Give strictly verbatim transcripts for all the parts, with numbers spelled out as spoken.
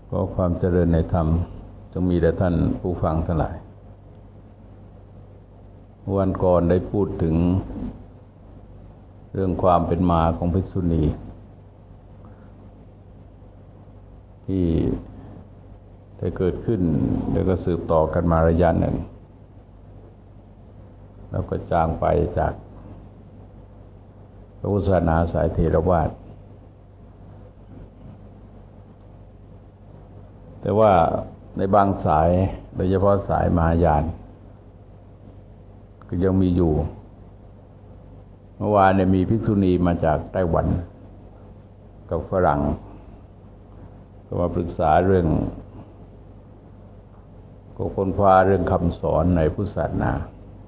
ก็ความเจริญในธรรมจงมีแด่ท่านผู้ฟังทั้งหลายวันก่อนได้พูดถึงเรื่องความเป็นมาของภิกษุณีที่ได้เกิดขึ้นแล้วก็สืบต่อกันมาระยะหนึ่งแล้วก็จางไปจากพระพุทธศาสนาสายเถรวาทแต่ว่าในบางสายโดยเฉพาะสายมหายานก็ยังมีอยู่เมื่อวานเนี่ยมีภิกษุณีมาจากไต้หวันกับฝรั่งก็มาปรึกษาเรื่องก็ค้นคว้าเรื่องคำสอนในพุทธศาสนา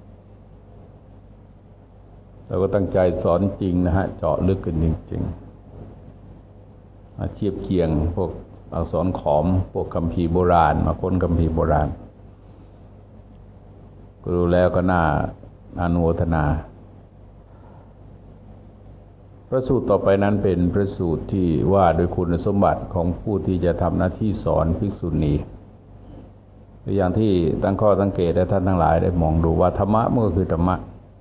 เราก็ตั้งใจสอนจริงนะฮะเจาะลึกกันจริงๆมาเทียบเคียงพวกอักษรขอมพวกคัมภีร์โบราณมาค้นคัมภีร์โบราณก็รู้แล้วก็น่าอนุโมทนาพระสูตรต่อไปนั้นเป็นพระสูตรที่ว่าโดยคุณสมบัติของผู้ที่จะทำหน้าที่สอนภิกษุณีอย่างที่ตั้งข้อสังเกตและท่านทั้งหลายได้มองดูว่าธรรมะมันก็คือธรรมะ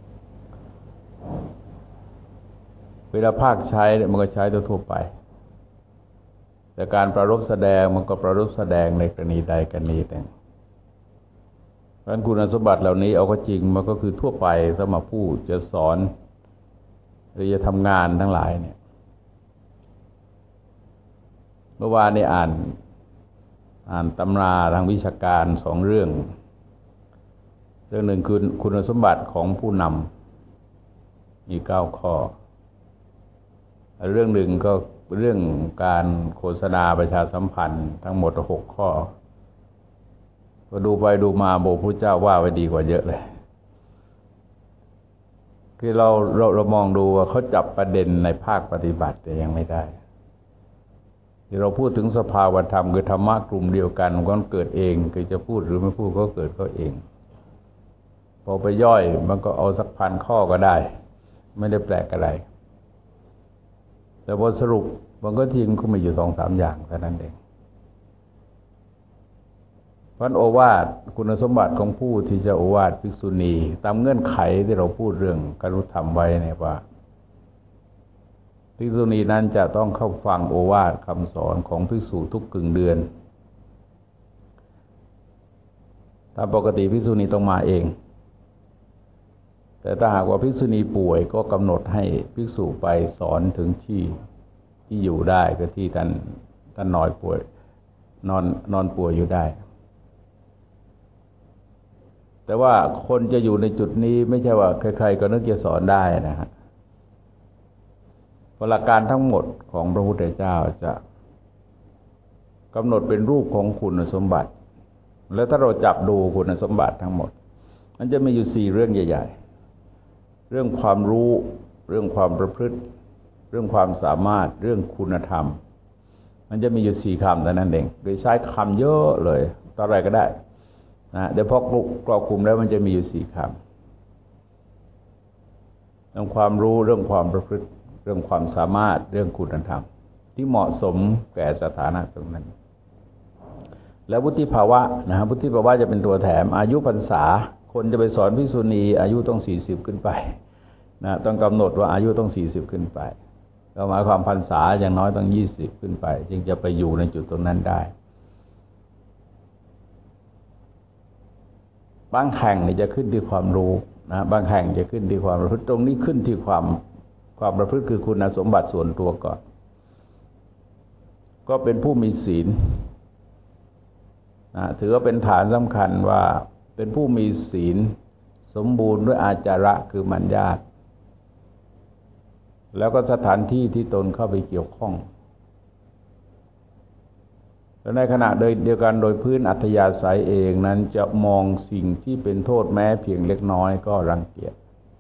เวลาภาคใช้มันก็ใช้ทั่วไปแต่การประรบแสดงมันก็ประรบแสดงในกรณีใดกรณีหนึ่งเพราะฉะนั้นคุณสมบัติเหล่านี้เอาก็จริงมันก็คือทั่วไปสำหรับผู้จะสอนหรือจะทำงานทั้งหลายเนี่ยเมื่อวานนี้อ่านอ่านตำราทางวิชาการสองเรื่องเรื่องหนึ่งคือคุณสมบัติของผู้นำมีเก้าข้อเรื่องหนึ่งก็เรื่องการโฆษณาประชาสัมพันธ์ทั้งหมดหกข้อก็ดูไปดูมาโบพุทธเจ้าว่าไว้ดีกว่าเยอะเลยคือเราเราเรามองดูว่าเขาจับประเด็นในภาคปฏิบัติแต่ยังไม่ได้ที่เราพูดถึงสภาวธรรมคือธรรมะกลุ่มเดียวกันมันก็เกิดเองคือจะพูดหรือไม่พูดก็เกิดก็เองพอไปย่อยมันก็เอาสักพันข้อก็ได้ไม่ได้แปลกอะไรแต่พอสรุปมันก็ทิ้งก็มีอยู่สองสามอย่างเท่านั้นเองเพราะโอวาทคุณสมบัติของผู้ที่จะโอวาทภิกษุณีตามเงื่อนไขที่เราพูดเรื่องกรุธรรมไว้เนี่ยว่าภิกษุณีนั้นจะต้องเข้าฟังโอวาทคำสอนของภิกษุทุกกึ่งเดือนตามปกติภิกษุณีต้องมาเองแต่ถ้าหากว่าภิกษุณีป่วยก็กำหนดให้ภิกษุไปสอนถึงที่ที่อยู่ได้ก็ที่ท่านท่านนอนป่วยนอนนอนป่วยอยู่ได้แต่ว่าคนจะอยู่ในจุดนี้ไม่ใช่ว่าใครๆก็นึกจะสอนได้นะฮะหลักการทั้งหมดของพระพุทธเจ้าจะกำหนดเป็นรูปของคุณสมบัติแล้วถ้าเราจับดูคุณสมบัติทั้งหมดมันจะมีอยู่สี่เรื่องใหญ่ๆเรื่องความรู้เรื่องความประพฤติเรื่องความสามารถเรื่องคุณธรรมมันจะมีอยู่สี่คำเท่านั้นเองโดยใช้คำเยอะเลยต่ออะไรก็ได้นะเดี๋ยวพอกรอบกลุ่มแล้วมันจะมีอยู่สี่คำเรื่องความรู้เรื่องความประพฤติเรื่องความสามารถเรื่องคุณธรรมที่เหมาะสมแก่สถานะตรงนั้นแล้ววุฒิภาวะนะฮะวุฒิภาวะจะเป็นตัวแถมอายุพรรษาคนจะไปสอนภิกษุณีอายุต้องสี่สิบขึ้นไปนะต้องกำหนดว่าอายุต้องสี่สิบขึ้นไปก็หมายความพรรษาอย่างน้อยต้องยี่สิบขึ้นไปจึงจะไปอยู่ในจุดตรงนั้นได้บางแห่งนี่จะขึ้นที่ความรู้นะบางแห่งจะขึ้นที่ความประพฤติตรงนี้ขึ้นที่ความความประพฤติคือคุณสมบัติส่วนตัวก่อนก็เป็นผู้มีศีลนะถือว่าเป็นฐานสำคัญว่าเป็นผู้มีศีลสมบูรณ์ด้วยอาจาระคือมัญญาตแล้วก็สถานที่ที่ตนเข้าไปเกี่ยวข้องและในขณะเดียวกันโดยพื้นอัธยาศัยเองนั้นจะมองสิ่งที่เป็นโทษแม้เพียงเล็กน้อยก็รังเกียจ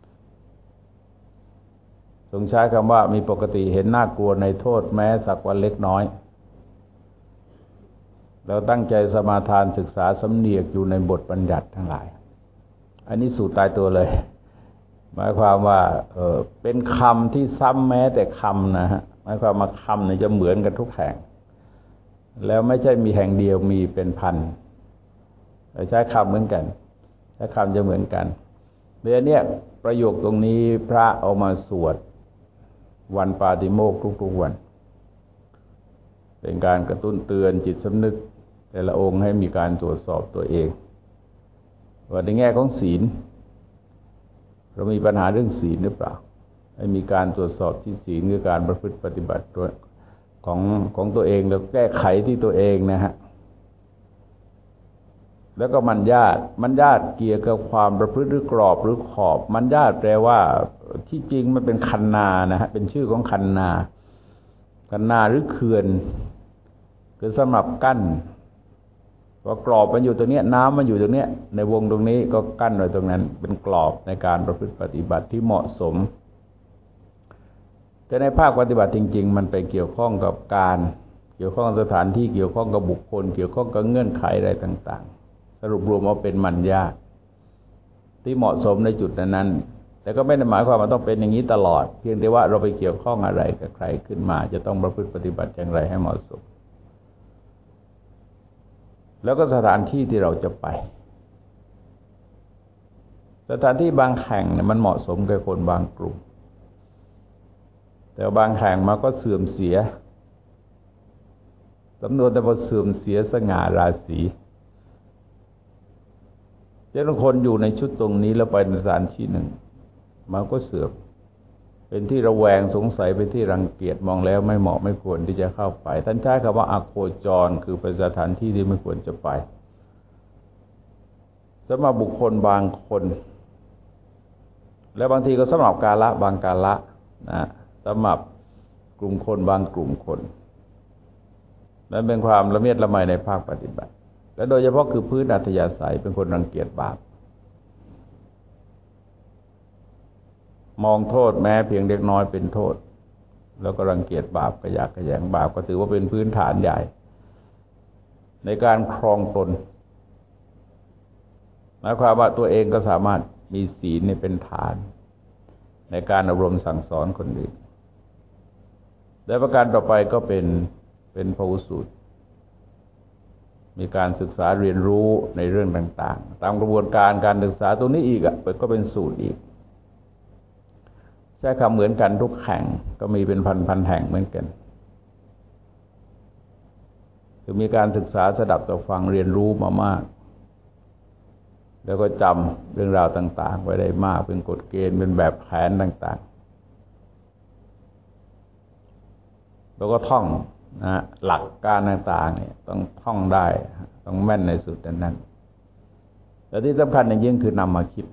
ทรงใช้คำว่ามีปกติเห็นน่ากลัวในโทษแม้สักวันเล็กน้อยแล้วตั้งใจสมาทานศึกษาสำเนียกอยู่ในบทบัญญัติทั้งหลายอันนี้สูตรตายตัวเลยหมายความว่าเออเป็นคำที่ซ้ำแม้แต่คำนะฮะหมายความว่าคำเนี่ยจะเหมือนกันทุกแห่งแล้วไม่ใช่มีแห่งเดียวมีเป็นพันใช้คำเหมือนกันใช้คำจะเหมือนกันเดี๋ยวนี้ประโยคตรงนี้พระเอามาสวดวันปาติโมกข์ทุกๆวันเป็นการกระตุ้นเตือนจิตสำนึกแต่ละองค์ให้มีการตรวจสอบตัวเองว่าในแง่ของศีลเรามีปัญหาเรื่องศีลหรือเปล่าให้มีการตรวจสอบที่ศีลคือการประพฤติปฏิบัติตัวของของตัวเองแล้วแก้ไขที่ตัวเองนะฮะแล้วก็มัญญาตมัญญาตเกี่ยวกับความประพฤติหรือกรอบหรือขอบมัญญาตแปลว่าที่จริงมันเป็นคันนานะฮะเป็นชื่อของคันนาคันนาหรือเขื่อนคือสำหรับกั้นพอกรอบมันอยู่ตรงนี้น้ำมันอยู่ตรงนี้ในวงตรงนี้ก็กั้นไว้ตรงนั้นเป็นกรอบในการประพฤติปฏิบัติที่เหมาะสมแต่ในภาคปฏิบัติจริงๆมันไปเกี่ยวข้องกับการเกี่ยวข้องกับสถานที่เกี่ยวข้องกับบุคคลเกี่ยวข้องกับเงื่อนไขอะไรต่างๆสรุปรวมว่าเป็นมัญญาตที่เหมาะสมในจุดนั้นๆแต่ก็ไม่ได้หมายความว่าต้องเป็นอย่างนี้ตลอดเพียงแต่ว่าเราไปเกี่ยวข้องอะไรกับใครขึ้นมาจะต้องประพฤติปฏิบัติอย่างไรให้เหมาะสมแล้วก็สถานที่ที่เราจะไปสถานที่บางแห่งเนี่ยมันเหมาะสมกับคนบางกลุ่มแต่บางแห่งมาก็เสื่อมเสียสำนวนแต่พอเสื่อมเสียสง่าราศีเจ้าคนอยู่ในชุดตรงนี้แล้วไปในสถานที่หนึ่งมันก็เสื่อมเป็นที่ระแวงสงสัยเป็นที่รังเกียจมองแล้วไม่เหมาะไม่ควรที่จะเข้าไปท่านใช้คำว่าอโคจรคือเป็นสถานที่ที่ไม่ควรจะไปสำหรับบุคคลบางคนและบางทีก็สำหรับกาละบางกาละนะสำหรับกลุ่มคนบางกลุ่มคนนั้นเป็นความละเมียดละไมในภาคปฏิบัติและโดยเฉพาะคือพื้นอัธยาศัยเป็นคนรังเกียจบาปมองโทษแม้เพียงเล็กน้อยเป็นโทษแล้วก็รังเกียจบาปกระยากกระแยงบาปก็ถือว่าเป็นพื้นฐานใหญ่ในการครองตนหมายความว่าตัวเองก็สามารถมีศีลเป็นฐานในการอบรมสั่งสอนคนอื่นและประการต่อไปก็เป็นเป็นพหุสูตรมีการศึกษาเรียนรู้ในเรื่องต่างๆตามกระบวนการการศึกษาตรงนี้อีกอ่ะก็เป็นสูตรอีกใช้คำเหมือนกันทุกแห่งก็มีเป็นพันๆแห่งเหมือนกันคือมีการศึกษาสดับต่อฟังเรียนรู้มามากแล้วก็จำเรื่องราวต่างๆไว้ได้มากเป็นกฎเกณฑ์เป็นแบบแผนต่างๆแล้วก็ท่องนะหลักการต่างๆเนี่ยต้องท่องได้ต้องแม่นในสุดนั้นแต่ที่สำคัญอย่างยิ่งคือนำมาคิด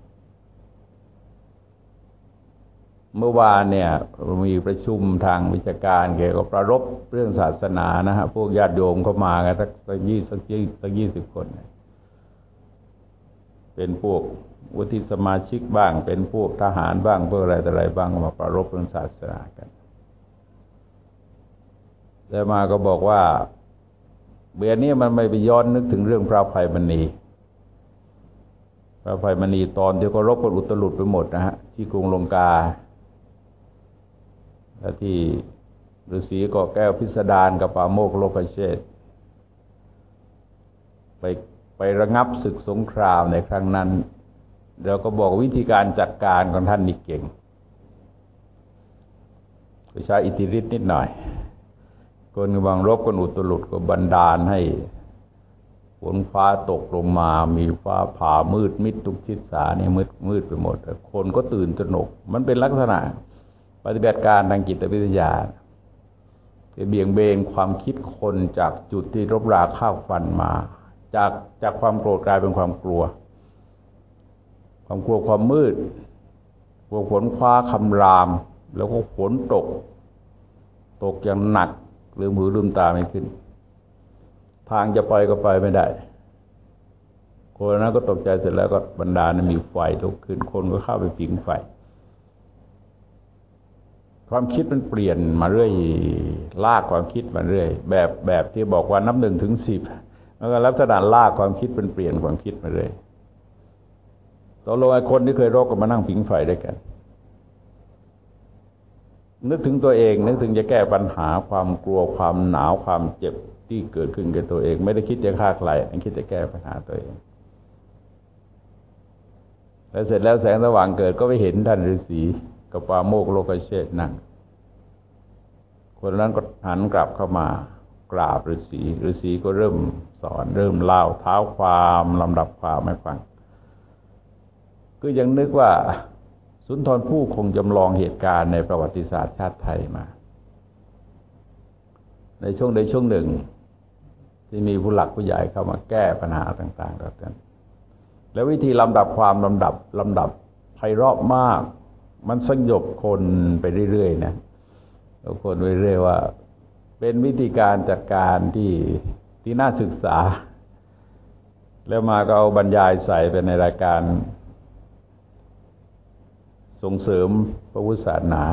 เมื่อวานเนี่ยมีประชุมทางวิชาการเกี่ยวกับประรบเรื่องศาสนานะฮะพวกญาติโยมเข้ามากันสักสักยี่สักยี่สักยี่สิบคนเป็นพวกวุฒิสมาชิกบ้างเป็นพวกทหารบ้างพวกอะไรแต่อะไรบ้างมาประรบเรื่องศาสนากันแล้วมาก็บอกว่าเบียนี้มันไม่ไปย้อนนึกถึงเรื่องพระไพมณีพระไพมณีตอนที่ก็รบกันอุตลุดไปหมดนะฮะที่กรุงลงกาและที่ฤาษีเกาะแก้วพิสดารกับปาโมกข์โลกเชษฐ์ไปไประงับศึกสงครามในครั้งนั้นเราก็บอกวิธีการจัดการของท่านนี่เก่งไปใช้อิทธิฤทธิ์นิดหน่อยคนกำลังรบกันอุตลุดก็บันดาลให้ฝนฟ้าตกลงมามีฟ้าผ่ามืดมิดทุกทิศสาเนี่ยมืดมืดไปหมดคนก็ตื่นตระหนกมันเป็นลักษณะปฏิบัติการทางจิตวิทยาจะเบี่ยงเบนความคิดคนจากจุดที่รบราฆ่าฟันมาจากจากความโกรธกลายเป็นความกลัวความกลัวความมืดกลัวฝนฟ้าคำรามแล้วก็ฝนตกตกอย่างหนักลืมหูลืมตาไม่ขึ้นทางจะไปก็ไปไม่ได้คนนั้นก็ตกใจเสร็จแล้วก็บรรดานั้นมีไฟลุกขึ้นคนก็เข้าไปผิงไฟความคิดมันเปลี่ยนมาเรื่อยลากความคิดมาเรื่อยแบบแบบที่บอกว่านับหนึ่งถึงสิบแล้วก็ลักษณะลากความคิดเป็นเปลี่ยนความคิดมาเรื่อยตกลงไอ้คนที่เคยรบกันมานั่งผิงไฟด้วยกันนึกถึงตัวเองนึกถึงจะแก้ปัญหาความกลัวความหนาวความเจ็บที่เกิดขึ้นกับตัวเองไม่ได้คิดจะฆ่าใครมันคิดจะแก้ปัญหาตัวเองแล้วเสร็จแล้วแสงสว่างเกิดก็ไปเห็นท่านฤาษีกับปาโมกข์โลกเชษฐ์นั่งคนนั้นก็หันกลับเข้ามากราบฤาษีฤาษีก็เริ่มสอนเริ่มเล่าเท้าความลำดับความให้ฟังก็ยังนึกว่าสุนทรภู่คงจำลองเหตุการณ์ในประวัติศาสตร์ชาติไทยมาในช่วงใดช่วงหนึ่งที่มีผู้หลักผู้ใหญ่เข้ามาแก้ปัญหาต่างๆแบบนั้นแล้ววิธีลำดับความลำดับลำดับไพเราะมากมันสยบคนไปเรื่อยๆนะทุกคนไปเรื่อยว่าเป็นวิธีการจัดการที่ที่น่าศึกษาแล้วมาก็เอาบรรยายใส่ไปในรายการส่งเสริมพระพุทธศาสนา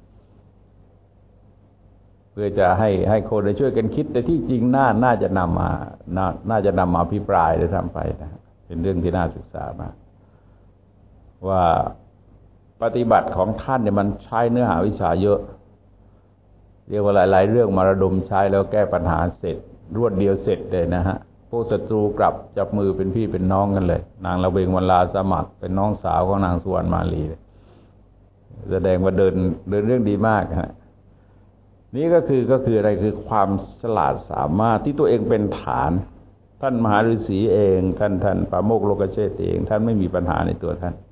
เพื่อจะให้ให้คนได้ช่วยกันคิดแต่ที่จริงน่าน่าจะนำมาน่าน่าจะนำมาอภิปรายได้ทำไปนะเป็นเรื่องที่น่าศึกษามากว่าปฏิบัติของท่านเนี่ยมันใช้เนื้อหาวิชาเยอะเรียกว่าหลายๆเรื่องมาระดมใช้แล้วแก้ปัญหาเสร็จรวดเดียวเสร็จเลยนะฮะพวกศัตรูกลับจับมือเป็นพี่เป็นน้องกันเลยนางละเวงวรลาสมัครเป็นน้องสาวของนางสุวรรณมาลีแสดงว่าเดินเดินเรื่องดีมากฮะนี่ก็คือก็คืออะไรคือความฉลาดสามารถที่ตัวเองเป็นฐานท่านมหาฤาษีเองท่านท่านปาโมกข์โลกเชษฐ์เองท่านไม่มีปัญหาในตัวท่าน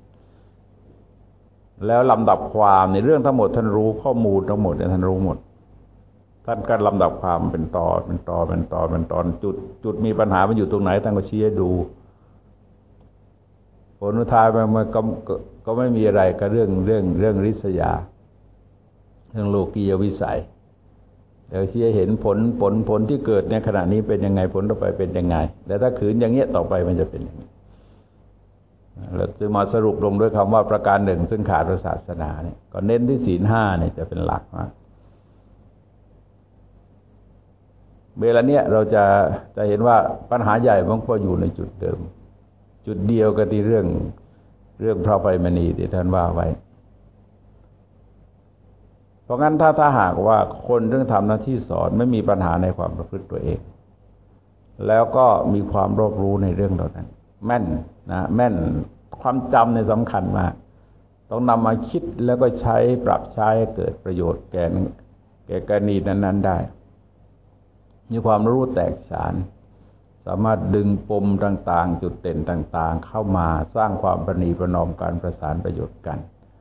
แล้วลำดับความในเรื่องทั้งหมดท่านรู้ข้อมูลทั้งหมดเนี่ยท่านรู้หมดท่านก็ลำดับความเป็นตอนเป็นตอนเป็นตอนเป็นตอนจุดจุดมีปัญหามันอยู่ตรงไหนท่านก็ชี้ให้ดูผลสุดท้ายมันก็ก็ไม่มีอะไรก็เรื่องเรื่องเรื่องริษยาเรื่องโลกียวิสัยเดี๋ยวชี้ให้เห็นผลผลผลที่เกิดในขณะนี้เป็นยังไงผลต่อไปเป็นยังไงแล้วถ้าขืนอย่างเงี้ยต่อไปมันจะเป็นยังไงเราจะมาสรุปลงด้วยคำว่าประการหนึ่งซึ่งขาดศาสนาเนี่ยก็เน้นที่ศีลห้าเนี่ยจะเป็นหลักมากเวลาเนี้ยเราจะจะเห็นว่าปัญหาใหญ่มันก็อยู่ในจุดเดิมจุดเดียวกับที่เรื่องเรื่องพระไพมณีที่ท่านว่าไว้เพราะงั้นถ้าถ้าหากว่าคนเรื่องทำหน้าที่สอนไม่มีปัญหาในความประพฤติตัวเองแล้วก็มีความรอบรู้ในเรื่องเหล่านั้นแม่นนะแม่นความจำในสำคัญมากต้องนำมาคิดแล้วก็ใช้ปรับใช้ให้เกิดประโยชน์แก่แก่กรณีนั้นๆได้มีความรู้แตกฉานสามารถดึงปมต่างๆจุดเด่นต่างๆเข้ามาสร้างความประนีประนอมการประสานประโยชน์กัน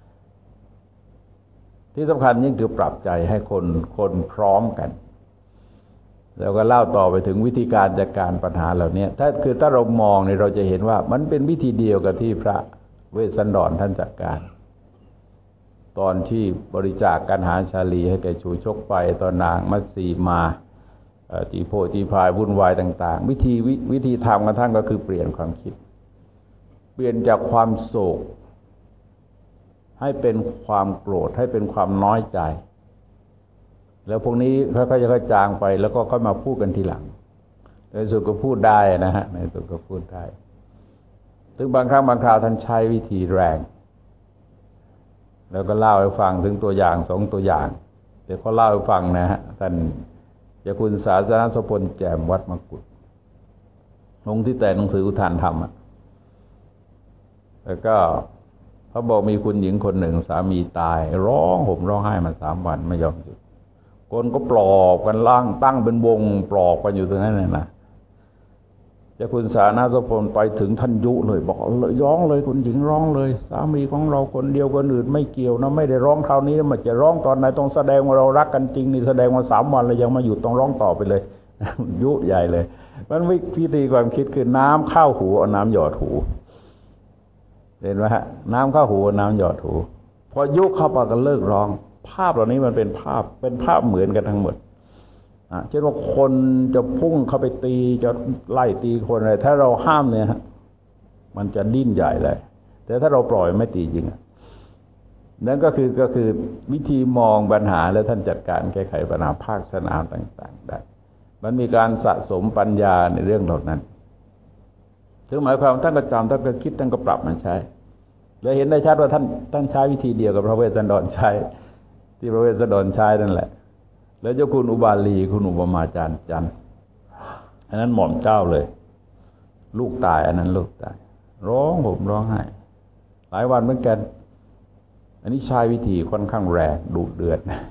ที่สำคัญยิ่งคือปรับใจให้คนคนพร้อมกันแล้วก็เล่าต่อไปถึงวิธีการจัดการปัญหาเหล่านี้ถ้าคือถ้าเรามองเนี่ยเราจะเห็นว่ามันเป็นวิธีเดียวกับที่พระเวสสันดรท่านจัดการตอนที่บริจาคกันหาชาลีให้แก่ชูชกไปตอนนางมัตสีมาจีโพจีพายวุ่นวายต่างๆวิธีววิธีทำของท่านก็คือเปลี่ยนความคิดเปลี่ยนจากความโศกให้เป็นความโกรธให้เป็นความน้อยใจแล้วพวกนี้ค่อยๆจะค่อยจางไปแล้วก็ค่อยมาพูดกันทีหลังในสุดก็พูดได้นะฮะในสุดก็พูดได้ถึงบางครั้งบางคราวท่านใช้วิธีแรงแล้วก็เล่าให้ฟังถึงตัวอย่างสองตัวอย่างเดี๋ยวเขาเล่าให้ฟังนะฮะท่านเจ้าคุณศาสนโสพลแจ่มวัดมกุฏลงที่แต่หนังสืออุทานธรรมอ่ะแล้วก็เขาบอกมีคุณหญิงคนหนึ่งสามีตายร้องห่มร้องไห้มาสามวันไม่ยอมหยุดคนก็ปลอบกันล่างตั้งเป็นวงปลอบกันอยู่ตรงนั้นเลยนะเจ้าคุณสานาโสพลไปถึงท่านยุเลยบอกร้องเลยคุณหญิงร้องเลยสามีของเราคนเดียวคนอื่นไม่เกี่ยวนะไม่ได้ร้องคราวนี้มันจะร้องตอนไหนต้องแสดงว่าเรารักกันจริงนี่แสดงว่าสามวันเลยยังมาหยุดต้องร้องต่อไปเลยยุใหญ่เลยมันวิธีความคิดคือน้ำเข้าหูเอาน้ำหยอดหูเห็นไหมฮะน้ำเข้าหูน้ำหยอดหูพอยุเข้าไปก็เลิกร้องภาพเหล่านี้มันเป็นภาพเป็นภาพเหมือนกันทั้งหมดอ่ะเช่นว่าคนจะพุ่งเข้าไปตีจะไล่ตีคนอะไรถ้าเราห้ามเนี่ยฮะมันจะดิ้นใหญ่เลยแต่ถ้าเราปล่อยไม่ตีจริงนั่นก็คือก็คือวิธีมองปัญหาและท่านจัดการแก้ไขปัญหาภาคสนามต่างๆได้มันมีการสะสมปัญญาในเรื่องเหล่านั้นถึงหมายความท่านก็จำท่านก็คิดท่านก็ปรับมันใช้เลยเห็นได้ชัดว่าท่านท่านใช้วิธีเดียวกับพระเวสสันดรใช้ที่พระเวสสันดรใช้นั่นแหละแล้วเจ้าคุณอุบาลีคุณอุปมาจารย์จันทร์อันนั้นหม่อมเจ้าเลยลูกตายอันนั้นลูกตายร้องห่มร้องไห้หลายวันเหมือนกันอันนี้ใช้วิธีค่อนข้างแรงดุเดือดนะ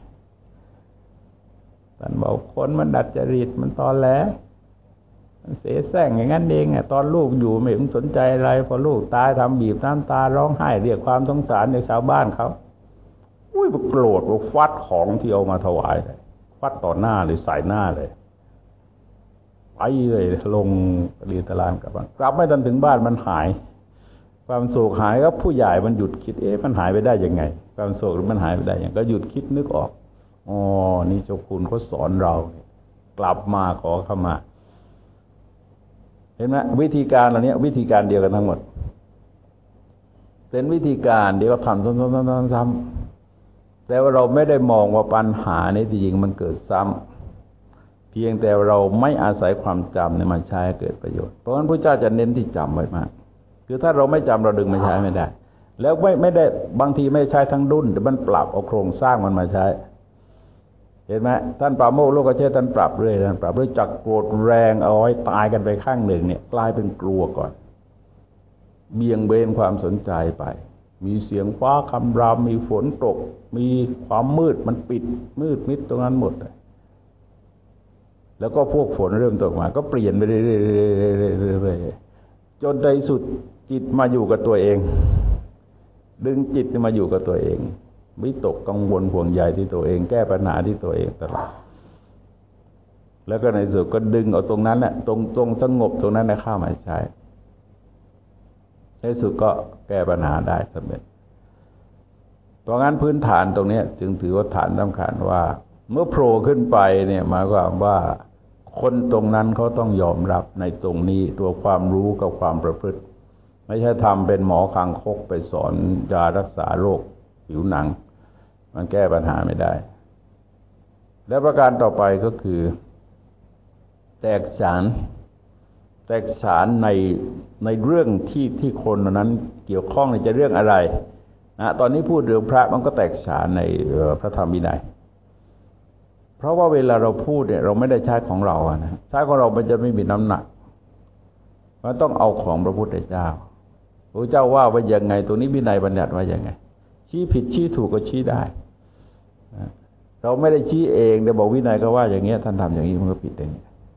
ท่านบอกคนมันดัดจริตมันตอแหลมันเสแสร้งอย่างนั้นเองอ่ะตอนลูกอยู่ไม่สนใจอะไรพอลูกตายทำบีบน้ำตาร้องไห้เรียกความสงสารจากชาวบ้านเขาอุ้ยโกรธว่าฟัดของที่เอามาถวายเลยฟัดต่อหน้าเลยใส่หน้าเลยไปเลยลงเรียนตารางกลับบ้านกลับไม่ทันถึงบ้านมันหายความโศกหายก็ผู้ใหญ่มันหยุดคิดเอ๊ะมันหายไปได้ยังไงความโศกมันหายไปได้ยังก็หยุดคิดนึกออกอ๋อนี่เจ้าคุณเขาสอนเรากลับมาขอเข้ามาเห็นไหมวิธีการเหล่านี้วิธีการเดียวกันทั้งหมดเป็นวิธีการเดียวก็ทำซ้ำๆๆแต่ว่าเราไม่ได้มองว่าปัญหาในที่จริงมันเกิดซ้ำเพียงแต่เราไม่อาศัยความจำเนี่ยมันใช้ให้เกิดประโยชน์เพราะฉะนั้นพระเจ้าจะเน้นที่จำไว้มากคือถ้าเราไม่จำเราดึงมาใช้ไม่ได้แล้วไม่ไม่ได้บางทีไม่ใช้ทั้งดุ้นแต่มันปรับเอาโครงสร้างมันมาใช้เห็นไหมท่านปราโมทย์โลกเชษฐ์ท่านปรับเรื่อยท่านปรับเรื่อยจากโกรธแรงเอาไว้ตายกันไปข้างหนึ่งเนี่ยกลายเป็นกลัวก่อนเบี่ยงเบนความสนใจไปมีเสียงฟ้าคำรามมีฝนตกมีความมืดมันปิดมืดมิดตรงนั้นหมดเลยแล้วก็พวกฝนเริ่มตกมาก็เปลี่ยนไปเรื่อยๆจนในสุดจิตมาอยู่กับตัวเองดึงจิตมาอยู่กับตัวเองวิตกกังวลห่วงใยที่ตัวเองแก้ปัญหาที่ตัวเองตลอดแล้วก็ในสุดก็ดึงเอาตรงนั้นแหละตรงตรงสงบตรงนั้นนะเข้ามาใช้ในสุดก็แก้ปัญหาได้สำเร็จเพราะงั้นพื้นฐานตรงนี้จึงถือว่าฐานสำคัญว่าเมื่อโผล่ขึ้นไปเนี่ยหมายความว่าคนตรงนั้นเขาต้องยอมรับในตรงนี้ตัวความรู้กับความประพฤติไม่ใช่ทำเป็นหมอคางคกไปสอนยารักษาโรคผิวหนังมันแก้ปัญหาไม่ได้และประการต่อไปก็คือแตกฉานแตกฉานในในเรื่องที่ที่คนนั้นเกี่ยวข้องในจะเรื่องอะไรนะตอนนี้พูดเรื่องพระมันก็แตกฉานในพระธรรมวินัยเพราะว่าเวลาเราพูดเนี่ยเราไม่ได้ใช้ของเราอะนะใช้ของเรามันจะไม่มีน้ำหนักมันต้องเอาของพระพุทธเจ้าพระเจ้าว่าว่ายังไงตัวนี้วินัยบัญญัติว่ายังไงชี้ผิดชี้ถูกก็ชี้ได้เราไม่ได้ชี้เองแต่บอกวินัยก็ว่าอย่างเงี้ยท่านทำอย่างนี้มันก็ผิดเอง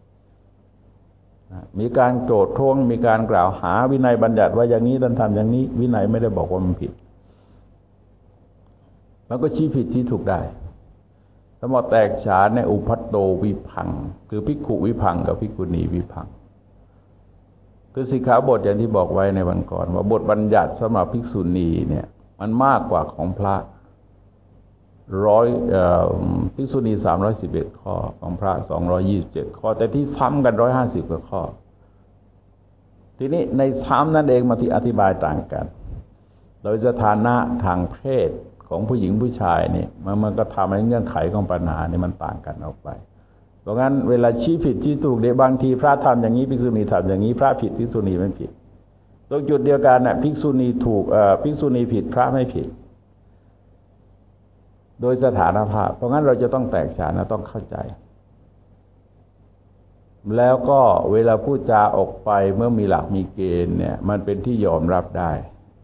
มีการโจทย์ท้วงมีการกล่าวหาวินัยบัญญัติว่าอย่างนี้ท่านทำอย่างนี้วินัยไม่ได้บอกว่ามันผิดมันก็ชี้ผิดชี้ถูกได้สมมติแตกฉานในอุพัตโตวิภังคือภิกขุวิภังกับภิกขุณีวิภังคือสิกขาบทอย่างที่บอกไว้ในวันก่อนว่าบทบัญญัติสำหรับภิกษุณีเนี่ยมันมากกว่าของพระร้อยภิกษุณีสามร้อยสิบเอ็ดข้อของพระสองร้อยยี่สิบเจ็ดข้อแต่ที่ซ้ำกันร้อยห้าสิบกว่าข้อทีนี้ในซ้ำนั่นเองมาที่อธิบายต่างกันโดยสถานะทางเพศของผู้หญิงผู้ชายเนี่ยมันมันก็ทำให้เงื่อนไขของปัญหานี่มันต่างกันออกไปเพราะงั้นเวลาชี้ผิดชี้ถูกเดี๋ยวบางทีพระทำอย่างนี้ภิกษุณีทำอย่างนี้พระผิดภิกษุณีไม่ผิดตรงจุดเดียวกันน่ะภิกษุณีถูกเอ่อภิกษุณีผิดพระไม่ผิดโดยสถานภาพเพราะงั้นเราจะต้องแตกฉานนะต้องเข้าใจแล้วก็เวลาพูดจาออกไปเมื่อมีหลักมีเกณฑ์เนี่ยมันเป็นที่ยอมรับได้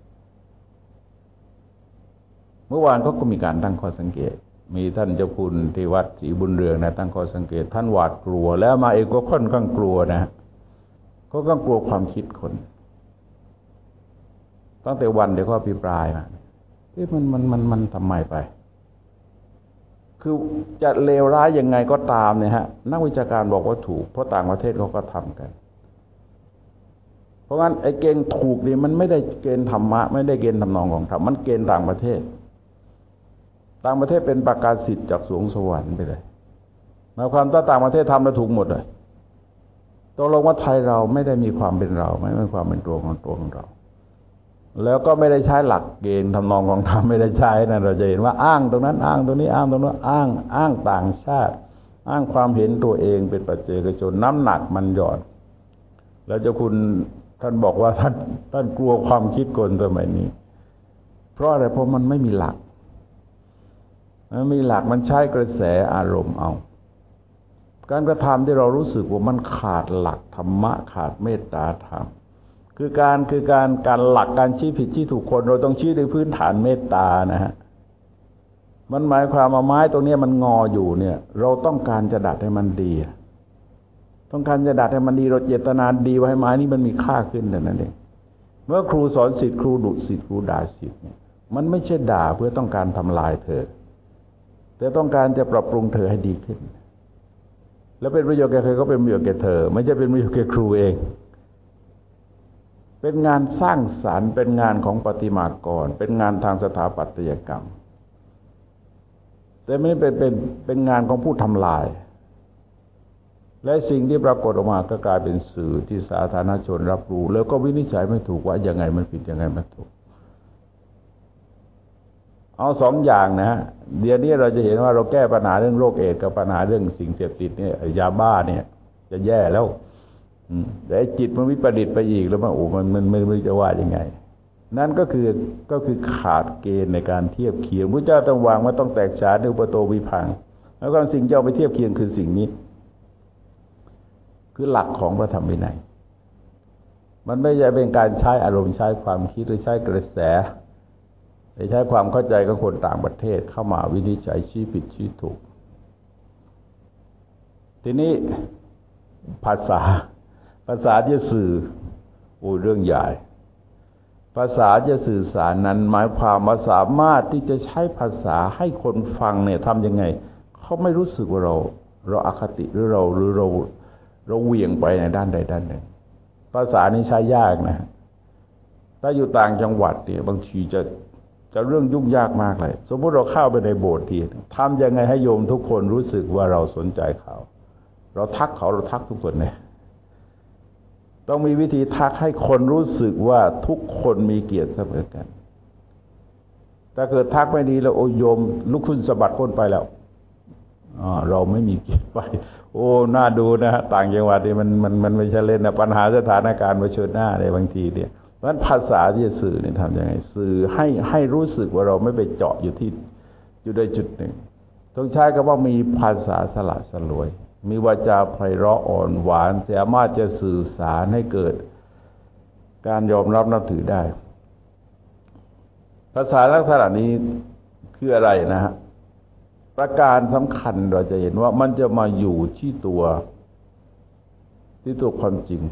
เมื่อวานเขาก็มีการตั้งข้อสังเกตมีท่านเจ้าคุณที่วัดศรีบุญเรืองนะตั้งข้อสังเกตท่านหวาดกลัวแล้วมาเองก็ค่อนข้างกลัวนะก็ก็กลัวความคิดคนตั้งแต่วันเดี๋ยวก็อภิปรายมาเอ๊ะมันมันมันมันทำไมไปคือจะเลวร้ายยังไงก็ตามเนี่ยฮะนักวิชาการบอกว่าถูกเพราะต่างประเทศเขาก็ทำกันเพราะงั้นไอ้เกณฑ์ถูกนี่มันไม่ได้เกณฑ์ธรรมะไม่ได้เกณฑ์ทำนองของธรรมมันเกณฑ์ต่างประเทศต่างประเทศเป็นประกาศสิทธิ์จากสวงสวรรค์ไปเลยหมายความว่าต่างประเทศทำแล้วถูกหมดเลยตกลงว่าไทยเราไม่ได้มีความเป็นเราไม่มีความเป็นตัวของตัวของเราแล้วก็ไม่ได้ใช้หลักเกณฑ์ทำนองของธรรมไม่ได้ใช้นะเราจะเห็นว่าอ้างตรงนั้นอ้างตรงนี้อ้างตรงนั้นอ้างอ้างต่างชาติอ้างความเห็นตัวเองเป็นปัจเจกชนน้ำหนักมันหย่อนแล้วเจ้าคุณท่านบอกว่าท่านท่านกลัวความคิดคนสมัยนี้เพราะอะไรเพราะมันไม่มีหลักมันมีหลักมันใช้กระแสอารมณ์เอาการกระทำที่เรารู้สึกว่ามันขาดหลักธรรมะขาดเมตตาธรรมคือการคือการการหลักการชี้ผิดชี้ถูกคนเราต้องชี้ด้วยพื้นฐานเมตตานะฮะมันหมายความว่าไม้ตรงนี้มันงออยู่เนี่ยเราต้องการจะดัดให้มันดีต้องการจะดัดให้มันดีเราเจตนาดีไว้ให้ไม้นี้มันมีค่าขึ้นแต่นั้นเองเมื่อครูสอนศิษย์ครูดุศิษย์ครูด่าศิษย์เนี่ยมันไม่ใช่ด่าเพื่อต้องการทำลายเธอแต่ต้องการจะปรับปรุงเธอให้ดีขึ้นแล้วเป็นประโยชน์แก่เธอก็เป็นประโยชน์แก่เธอไม่ใช่เป็นประโยชน์แก่ครูเองเป็นงานสร้างสรรค์เป็นงานของประติมากรเป็นงานทางสถาปัตยกรรมแต่ไม่เป็นเป็นเป็นงานของผู้ทำลายและสิ่งที่ปรากฏออกมาก็กลายเป็นสื่อที่สาธารณชนรับรู้แล้วก็วินิจฉัยไม่ถูกว่ายังไงมันผิดยังไงมันถูกเอาสองอย่างนะฮะเดี๋ยวนี้เราจะเห็นว่าเราแก้ปัญหาเรื่องโรคเอดส์กับปัญหาเรื่องสิ่งเสพติดเนี่ยยาบ้าเนี่ยจะแย่แล้วแต่จิตมันวิปริตไปอีกแล้วมันโอ้มันมันไม่รู้จะว่ายังไงนั่นก็คือก็คือขาดเกณฑ์ในการเทียบเคียงพระเจ้าต้องวางว่าต้องแตกฉานด้วยอุปโตวิภังแล้วก็สิ่งที่เอาไปเทียบเคียงคือสิ่งนี้คือหลักของพระธรรมวินัยมันไม่ใช่เป็นการใช้อารมณ์ใช้ความคิดหรือใช้กระแสหรือใช้ความเข้าใจของคนต่างประเทศเข้ามาวินิจฉัยชี้ผิดชี้ถูกทีนี้ภาษาภาษาที่สื่อโอ้เรื่องใหญ่ภาษาจะสื่อสารนั้นหมายความว่าสามารถที่จะใช้ภาษาให้คนฟังเนี่ยทำยังไงเขาไม่รู้สึกว่าเราเราอคติหรือเราหรือเราเราเหวี่ยงไปในด้านใดด้านหนึ่งภาษานี้ใช้ยากนะถ้าอยู่ต่างจังหวัดเนี่ยบางทีจะจะเรื่องยุ่งยากมากเลยสมมติเราเข้าไปในโบสถ์ทีทำยังไงให้โยมทุกคนรู้สึกว่าเราสนใจเขาเราทักเขาเราทักทุกคนเนี่ยต้องมีวิธีทักให้คนรู้สึกว่าทุกคนมีเกียรติเสมอกันถ้าเกิดทักไม่ดีแล้วโอ้โยมลุกขึ้นสะบัดก้นไปแล้วอ๋อเราไม่มีเกียรติไปโอ้น่าดูนะฮะต่างจังหวัดนี่มันมันมันไม่ใช่เล่นนะปัญหาสถานการณ์เผชิญหน้าในบางทีเนี่ยเพราะฉะนั้นภาษาที่จะสื่อเนี่ยทำยังไงสื่อให้ให้รู้สึกว่าเราไม่ไปเจาะอยู่ที่อยู่ในจุดหนึ่งต้องใช้คำว่ามีภาษาสละสลวยมีวาจาไพเราะอ่อนหวานสามารถจะสื่อสารให้เกิดการยอมรับนับถือได้ภาษาลักษณะนี้คืออะไรนะฮะประการสำคัญเราจะเห็นว่ามันจะมาอยู่ที่ตัวที่ตัวความจริง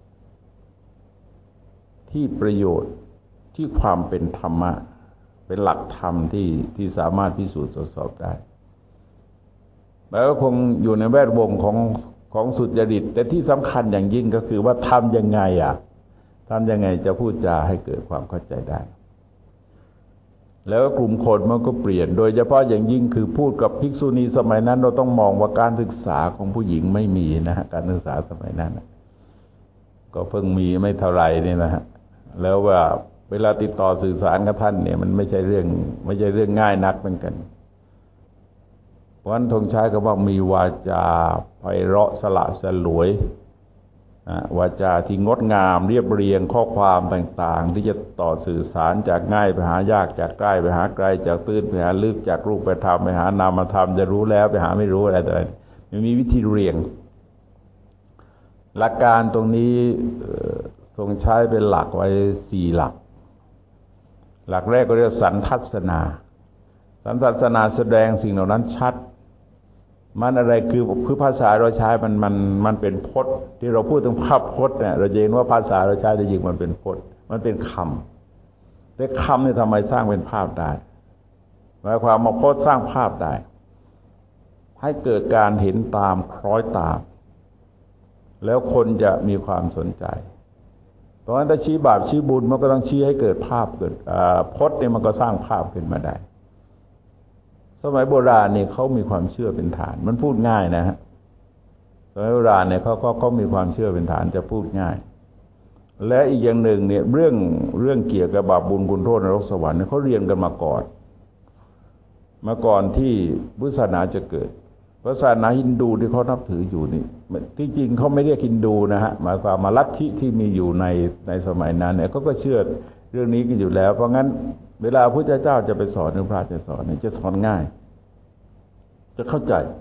ที่ประโยชน์ที่ความเป็นธรรมะเป็นหลักธรรมที่ที่สามารถพิสูจน์ตรวจสอบได้แล้วก็คงอยู่ในแวดวงของของสุจริตแต่ที่สำคัญอย่างยิ่งก็คือว่าทำยังไงอ่ะทำยังไงจะพูดจาให้เกิดความเข้าใจได้แล้วกลุ่มคนมันก็เปลี่ยนโดยเฉพาะอย่างยิ่งคือพูดกับภิกษุณีสมัยนั้นเราต้องมองว่าการศึกษาของผู้หญิงไม่มีนะฮะการศึกษาสมัยนั้นก็เพิ่งมีไม่เท่าไหร่นี่นะฮะแล้วว่าเวลาติดต่อสื่อสารกับท่านเนี่ยมันไม่ใช่เรื่องไม่ใช่เรื่องง่ายนักเหมือนกันเพราะฉะนั้นทงใช้คำว่ามีวาจาไพเราะสละสลวยวาจาที่งดงามเรียบเรียงข้อความต่างๆที่จะต่อสื่อสารจากง่ายไปหายากจากใกล้ไปหาไกลจากตื้นไปหาลึกจากรูปไปธรรมไปหานามธรรมจะรู้แล้วไปหาไม่รู้อะไรต่างๆมันมีวิธีเรียงหลักการตรงนี้ทรงใช้เป็นหลักไว้สี่หลักหลักแรกก็เรียกสันทัศนาสันทัศนาแสดงสิ่งเหล่านั้นชัดมันอะไรคือคือภาษาเราใช้มันมันมันเป็นพจน์ที่เราพูดถึงภาพพจน์เนี่ยเราจะเห็นว่าภาษาเราใช้จริงมันเป็นพจน์มันเป็นคำแต่คำเนี่ยทำไมสร้างเป็นภาพได้หมายความว่าพจน์สร้างภาพได้ให้เกิดการเห็นตามคล้อยตามแล้วคนจะมีความสนใจเพราะฉะนั้นถ้าชี้บาปชี้บุญมันก็ต้องชี้ให้เกิดภาพเกิดพจน์เนี่ยมันก็สร้างภาพขึ้นมาได้สมัยโบราณเนี่ยเขามีความเชื่อเป็นฐานมันพูดง่ายนะฮะสมัยโบราณเนี่ยเขาก็เขามีความเชื่อเป็นฐานจะพูดง่ายและอีกอย่างหนึ่งเนี่ยเรื่องเรื่องเกี่ยวกับบาปบุญคุณโทษนรกสวรรค์เนี่ยเขาเรียนกันมาก่อนมาก่อนที่พุทธศาสนาจะเกิดศาสนาฮินดูที่เขานับถืออยู่นี่ที่จริงเขาไม่เรียกฮินดูนะฮะหมายความมาลัทธิที่มีอยู่ในในสมัยนั้นเนี่ยเขาก็เชื่อเรื่องนี้กันอยู่แล้วเพราะงั้นเวลาพระพุทธเจ้าจะไปสอนหรือพระจะสอนเนี่ยจะสอนง่ายจะเข้าใจ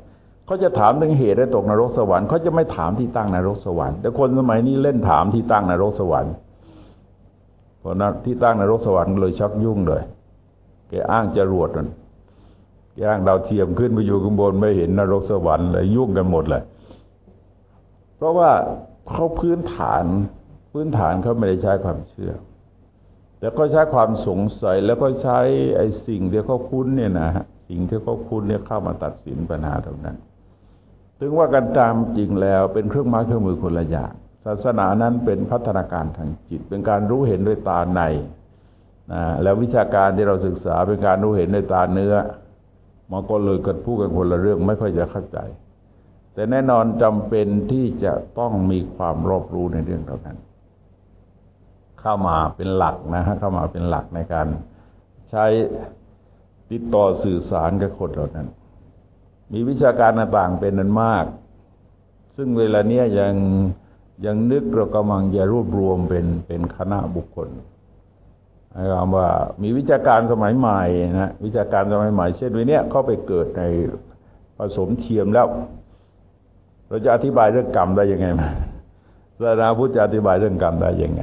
เขาจะถามถึงเหตุได้ตกนรกสวรรค์เขาจะไม่ถามที่ตั้งนรกสวรรค์แต่คนสมัยนี้เล่นถามที่ตั้งนรกสวรรค์เพราะนั้นที่ตั้งนรกสวรรค์เลยชักยุ่งเลยแกอ้างจรวดนั่นแกอ้างดาวเทียมขึ้นไปอยู่ข้างบนไม่เห็นนรกสวรรค์เลยยุ่งกันหมดเลยเพราะว่าเขาพื้นฐานพื้นฐานเขาไม่ได้ใช้ความเชื่อแต่ก็ใช้ความสงสัยแล้วก็ใช้ไอ้สิ่งที่เขาคุ้นเนี่ยนะฮะสิ่งที่เขาคุ้นเนี่ยเข้ามาตัดสินปัญหาตรงนั้นถึงว่ากันตามจริงแล้วเป็นเครื่องไม้เครื่องมือคนละอย่างศาสนานั้นเป็นพัฒนาการทางจิตเป็นการรู้เห็นด้วยตาในนะแล้ววิชาการที่เราศึกษาเป็นการรู้เห็นด้วยตาเนื้อมันก็เลยกันพูดกันคนละเรื่องไม่ค่อยจะเข้าใจแต่แน่นอนจำเป็นที่จะต้องมีความรอบรู้ในเรื่องเหล่านั้นเข้ามาเป็นหลักนะฮะเข้ามาเป็นหลักในการใช้ติดต่อสื่อสารกับคนเหล่านั้นมีวิชาการต่างๆเป็นนั้นมากซึ่งเวลาเนี้ยยังยังนึกเรากำลังจะรวบรวมเป็นเป็นคณะบุคคลหมายความว่ามีวิชาการสมัยใหม่นะวิชาการสมัยใหม่เช่นวันนี้เข้าไปเกิดในผสมเทียมแล้วเราจะอธิบายเรื่องกรรมได้ยังไงมาศาสนาพุทธจะอธิบายเรื่องกรรมได้ยังไง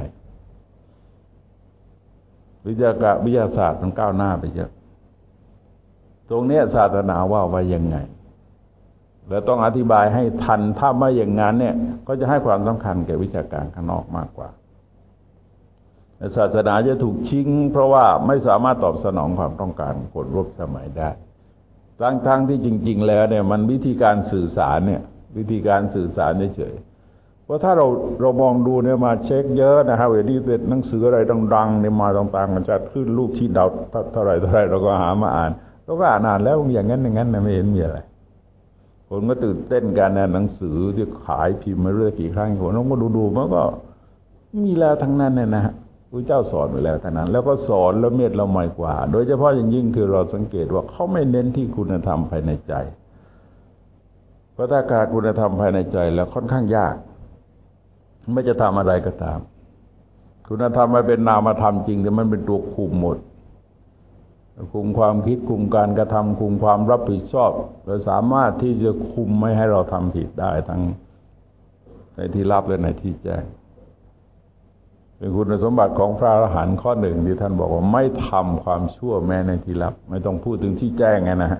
วิชาการวิทยาศาสตร์มันก้าวหน้าไปเยอะตรงนี้ศาสนาว่าไว้ยังไงแล้วต้องอธิบายให้ทันถ้าไม่อย่างนั้นเนี่ยก็จะให้ความสำคัญแก่วิชาการข้างนอกมากกว่าศาสนาจะถูกทิ้งเพราะว่าไม่สามารถตอบสนองความต้องการของคนร่วมสมัยได้ทั้งทั้งที่จริงๆแล้วเนี่ยมันวิธีการสื่อสารเนี่ยวิธีการสื่อสารเฉยๆเพราะถ้าเราเรามองดูเนี่ยมาเช็คเยอะนะฮะเวทีเป็นหนังสืออะไรดังๆเนี่ยมาต่างๆมันจะขึ้นรูปที่ดาวเท่าไรเท่าไรเราก็หามาอ่านเราก็อ่านนานแล้วอย่างนั้นอย่างนั้นนะไม่เห็นมีอะไรคนก็ตื่นเต้นกันนะหนังสือที่ขายพิมพ์มาเรื่อยกี่ครั้งคนน้องก็ดูๆมันก็มีแล้วทั้งนั้นเนี่ยนะฮะพระเจ้าสอนไว้แล้วทั้งนั้นแล้วก็สอนละเมียดละไมกว่าโดยเฉพาะอย่างยิ่งคือเราสังเกตว่าเขาไม่เน้นที่คุณธรรมภายในใจเพราะถ้าขาดคุณธรรมภายในใจแล้วค่อนข้างยากไม่จะทำอะไรก็ตามคุณธรรมมันเป็นนามธรรมจริงแต่มันเป็นตัวคุมหมดคุมความคิดคุมการกระทำคุมความรับผิดชอบเราสามารถที่จะคุมไม่ให้เราทำผิดได้ทั้งในที่ลับและในที่แจ้งเป็นคุณสมบัติของพระอรหันต์ข้อหนึ่งที่ท่านบอกว่าไม่ทำความชั่วแม้ในที่ลับไม่ต้องพูดถึงที่แจ้งไงนะฮะ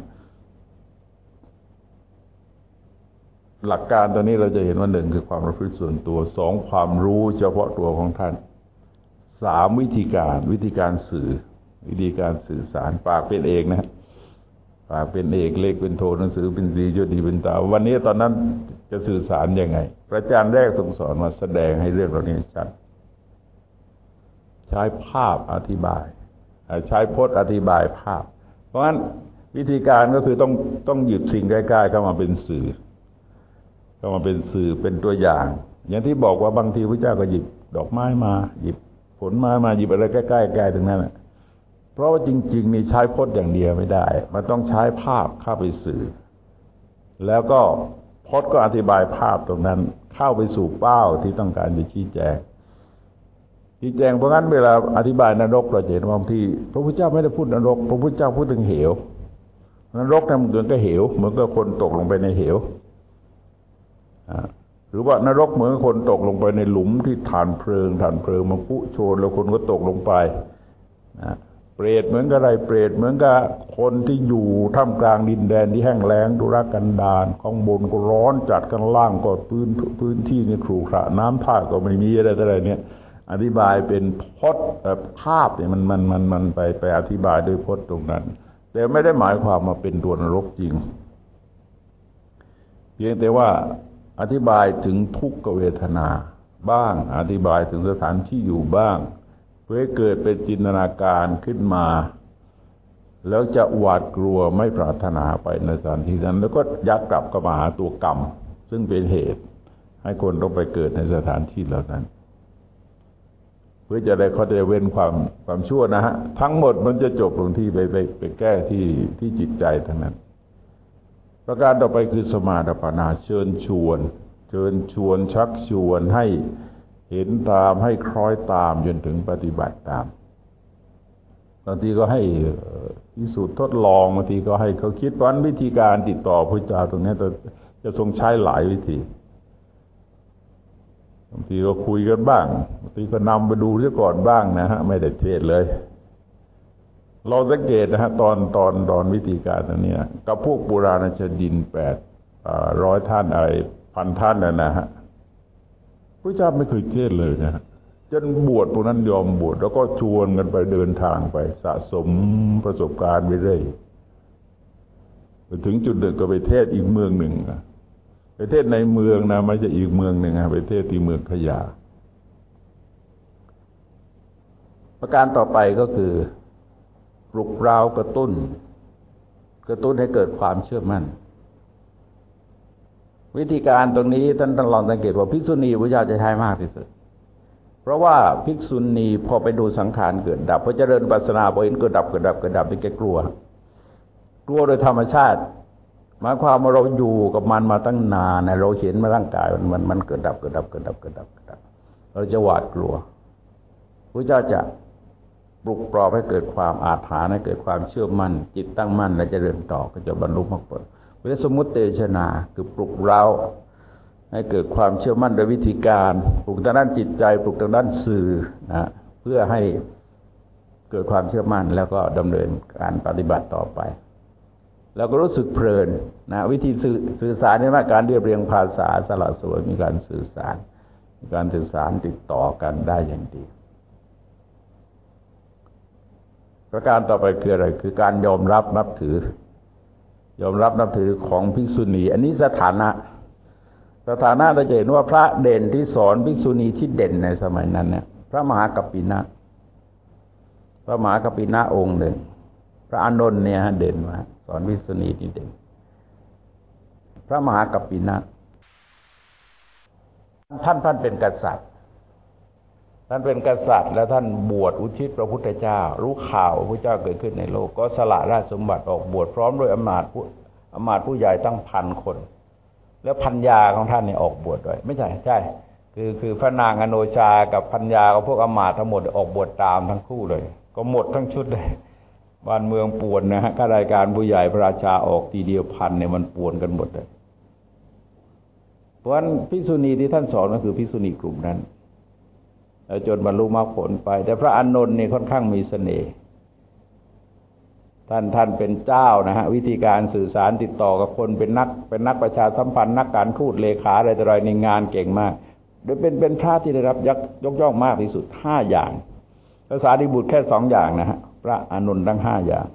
หลักการตัวนี้เราจะเห็นว่าหนึ่งคือความประพฤติส่วนตัวสองความรู้เฉพาะตัวของท่านสามวิธีการวิธีการสื่อวิธีการสื่อสารปากเป็นเอกนะปากเป็นเอกเลขเป็นโทหนังสือเป็นสียศดีเป็นตาวันนี้ตอนนั้นจะสื่อสารยังไงพระอาจารย์แรกทรงสอนมาแสดงให้เรื่องเหล่านี้ชัดใช้ภาพอธิบายใช้พจน์อธิบายภาพเพราะฉะนั้นวิธีการก็คือต้องต้องหยิบสิ่งใกล้ๆเข้ามาเป็นสื่อเข้ามาเป็นสื่อเป็นตัวอย่างอย่างที่บอกว่าบางทีพระเจ้าก็หยิบดอกไม้มาหยิบผลไม้มาหยิบอะไรใกล้ๆใกล้ถึงนั้นนะเพราะว่าจริงๆนี่ใช้พจน์อย่างเดียวไม่ได้มันต้องใช้ภาพเข้าไปสื่อแล้วก็พจน์ก็อธิบายภาพตรงนั้นเข้าไปสู่เป้าที่ต้องการจะชี้แจงชี้แจงเพราะงั้นเวลาอธิบายนรกเราเห็นว่าบางทีพระพุทธเจ้าไม่ได้พูดนรกพระพุทธเจ้าพูดถึงเหวนรกนั่นเหมือนกับเหวเหมือนกับคนตกลงไปในเหวหรือว่านรกเหมือนคนตกลงไปในหลุมที่ฐานเพลิงฐานเพลิงมันพุโชนแล้วคนก็ตกลงไปนะเปรตเหมือนกับอะไรเปรตเหมือนกับคนที่อยู่ท่ามกลางดินแดนที่แห้งแล้งทุรกันดารข้างบนก็ร้อนจัดข้างล่างก็พื้นพื้นที่นี่ขรุขระน้ำท่าก็ไม่มีอะไรอะไรเนี่ยอธิบายเป็นพจน์ภาพเนี่ยมันมันมันมันไปไปอธิบายด้วยพจน์ตรงนั้นแต่ไม่ได้หมายความมาเป็นตัวนรกจริงเพียงแต่ว่าอธิบายถึงทุกขเวทนาบ้างอธิบายถึงสถานที่อยู่บ้างเพื่อให้เกิดเป็นจินตนาการขึ้นมาแล้วจะหวาดกลัวไม่ปรารถนาไปในสถานที่นั้นแล้วก็ยักกลับกลับมาหาตัวกรรมซึ่งเป็นเหตุให้คนต้องไปเกิดในสถานที่เหล่านั้นเพื่อจะได้เขาจะเว้นความความชั่วนะฮะทั้งหมดมันจะจบลงที่ไปไปไปแก้ที่ที่จิตใจทั้งนั้นประการต่อไปคือสมาธิปัญญาเชิญชวนเชิญชวนชักชวนให้เห็นตามให้คล้อยตามจนถึงปฏิบัติตามบางทีก็ให้พิสูจน์ทดลองบางทีก็ให้เขาคิดว่าวิธีการติดต่อพระเจ้าตรงนี้จะจะทรงใช้หลายวิธีบางทีก็คุยกันบ้างบางทีก็นำไปดูเสียก่อนบ้างนะฮะไม่ได้เทศเลยเราสังเกตนะฮะตอนตอนตอนวิธีการตรงนี้กับพวกโบราณชดินแปดร้อยท่านอะไรพันท่านนะนะฮะพระเจ้าไม่เคยเทศเลยนะฮะจนบวชพวกนั้นยอมบวชแล้วก็ชวนกันไปเดินทางไปสะสมประสบการณ์ไปเรื่อยไปถึงจุดหนึ่งก็ไปเทศอีกเมืองหนึ่งไปเทศในเมืองนะไม่ใช่อีกเมืองหนึ่งไปเทศที่เมืองขยาประการต่อไปก็คือปลุกเร้ากระตุ้นกระตุ้นให้เกิดความเชื่อมั่นวิธีการตรงนี้ท่านต้องลองสังเกตว่าภิกษุณีพระเจ้าจะใช้มากที่สุดเพราะว่าภิกษุณีพอไปดูสังขารเกิดดับพอเจริญปัสสนาพอเห็นเกิดดับเกิดดับเกิดดับนี่แกกลัวกลัวโดยธรรมชาติหมายความว่าเราอยู่กับมันมาตั้งนานนะเราเห็นมาร่างกายมันมันมันเกิดดับเกิดดับเกิดดับเกิดดับเกิดดับเราจะหวาดกลัวพระเจ้าจะปลุกปลอบให้เกิดความอาถรรพ์ให้เกิดความเชื่อมั่นจิตตั้งมั่นและเจริญต่อก็จะบรรลุมรรคผลเวทสมุตเตชนาคือปลุกเราให้เกิดความเชื่อมั่นโดยวิธีการปลุกทางด้านจิตใจปลุกทางด้านสื่อนะเพื่อให้เกิดความเชื่อมั่นแล้วก็ดำเนินการปฏิบัติต่อไปแล้วก็รู้สึกเพลินนะวิธีสื่อสื่อสารนี่ว่าการเรียบเรียงภาษาสละสลวยมีการสื่อสารมีการสื่อสารติดต่อกันได้อย่างดีประการต่อไปคืออะไรคือการยอมรับนับถือยอมรับนับถือของภิกษุณีอันนี้สถานะสถานะเราจะเห็นว่าพระเด่นที่สอนภิกษุณีที่เด่นในสมัยนั้นเนี่ยพระมหากัปปินะพระมหากัปปินะองค์หนึ่งพระอานนท์เนี่ยเด่นมาสอนภิกษุณีที่เด่นพระมหากัปปินะท่านท่านเป็นกษัตริย์ท่านเป็นกษัตริย์แล้วท่านบวชอุทิศพระพุทธเจ้ารู้ข่าวพระเจ้าเกิดขึ้นในโลกก็สละราชสมบัติออกบวชพร้อมด้วยอำมาตย์ผู้อำมาตย์ผู้ใหญ่ตั้งพันคนแล้วพัญญาของท่านเนี่ยออกบวชด้วยไม่ใช่ใช่คือคือพระนางอโนชากับพัญญากับพวกอำมาตย์ทั้งหมดออกบวชตามทั้งคู่เลยก็หมดทั้งชุดเลยบ้านเมืองป่วนนะฮะข้ารายการผู้ใหญ่พระราชาออกทีเดียวพันเนี่ยมันป่วนกันหมดเลยเพราะฉะนั้นภิกษุณีที่ท่านสอนก็คือภิกษุณีกลุ่มนั้นแล้วจนบรรลุมรรคผลไปแต่พระอานนท์นี่ค่อนข้างมีเสน่ห์ท่านท่านเป็นเจ้านะฮะวิธีการสื่อสารติดต่อกับคนเป็นนักเป็นนักประชาสัมพันธ์นักการทูตเลขาอะไรต่ออะไรในงานเก่งมากโดยเป็นเป็นพระที่ได้รับยกย่องมากที่สุดห้าอย่างภาษาดิบุตรแค่สองอย่างนะฮะพระอานนท์ทั้งห้าอย่าง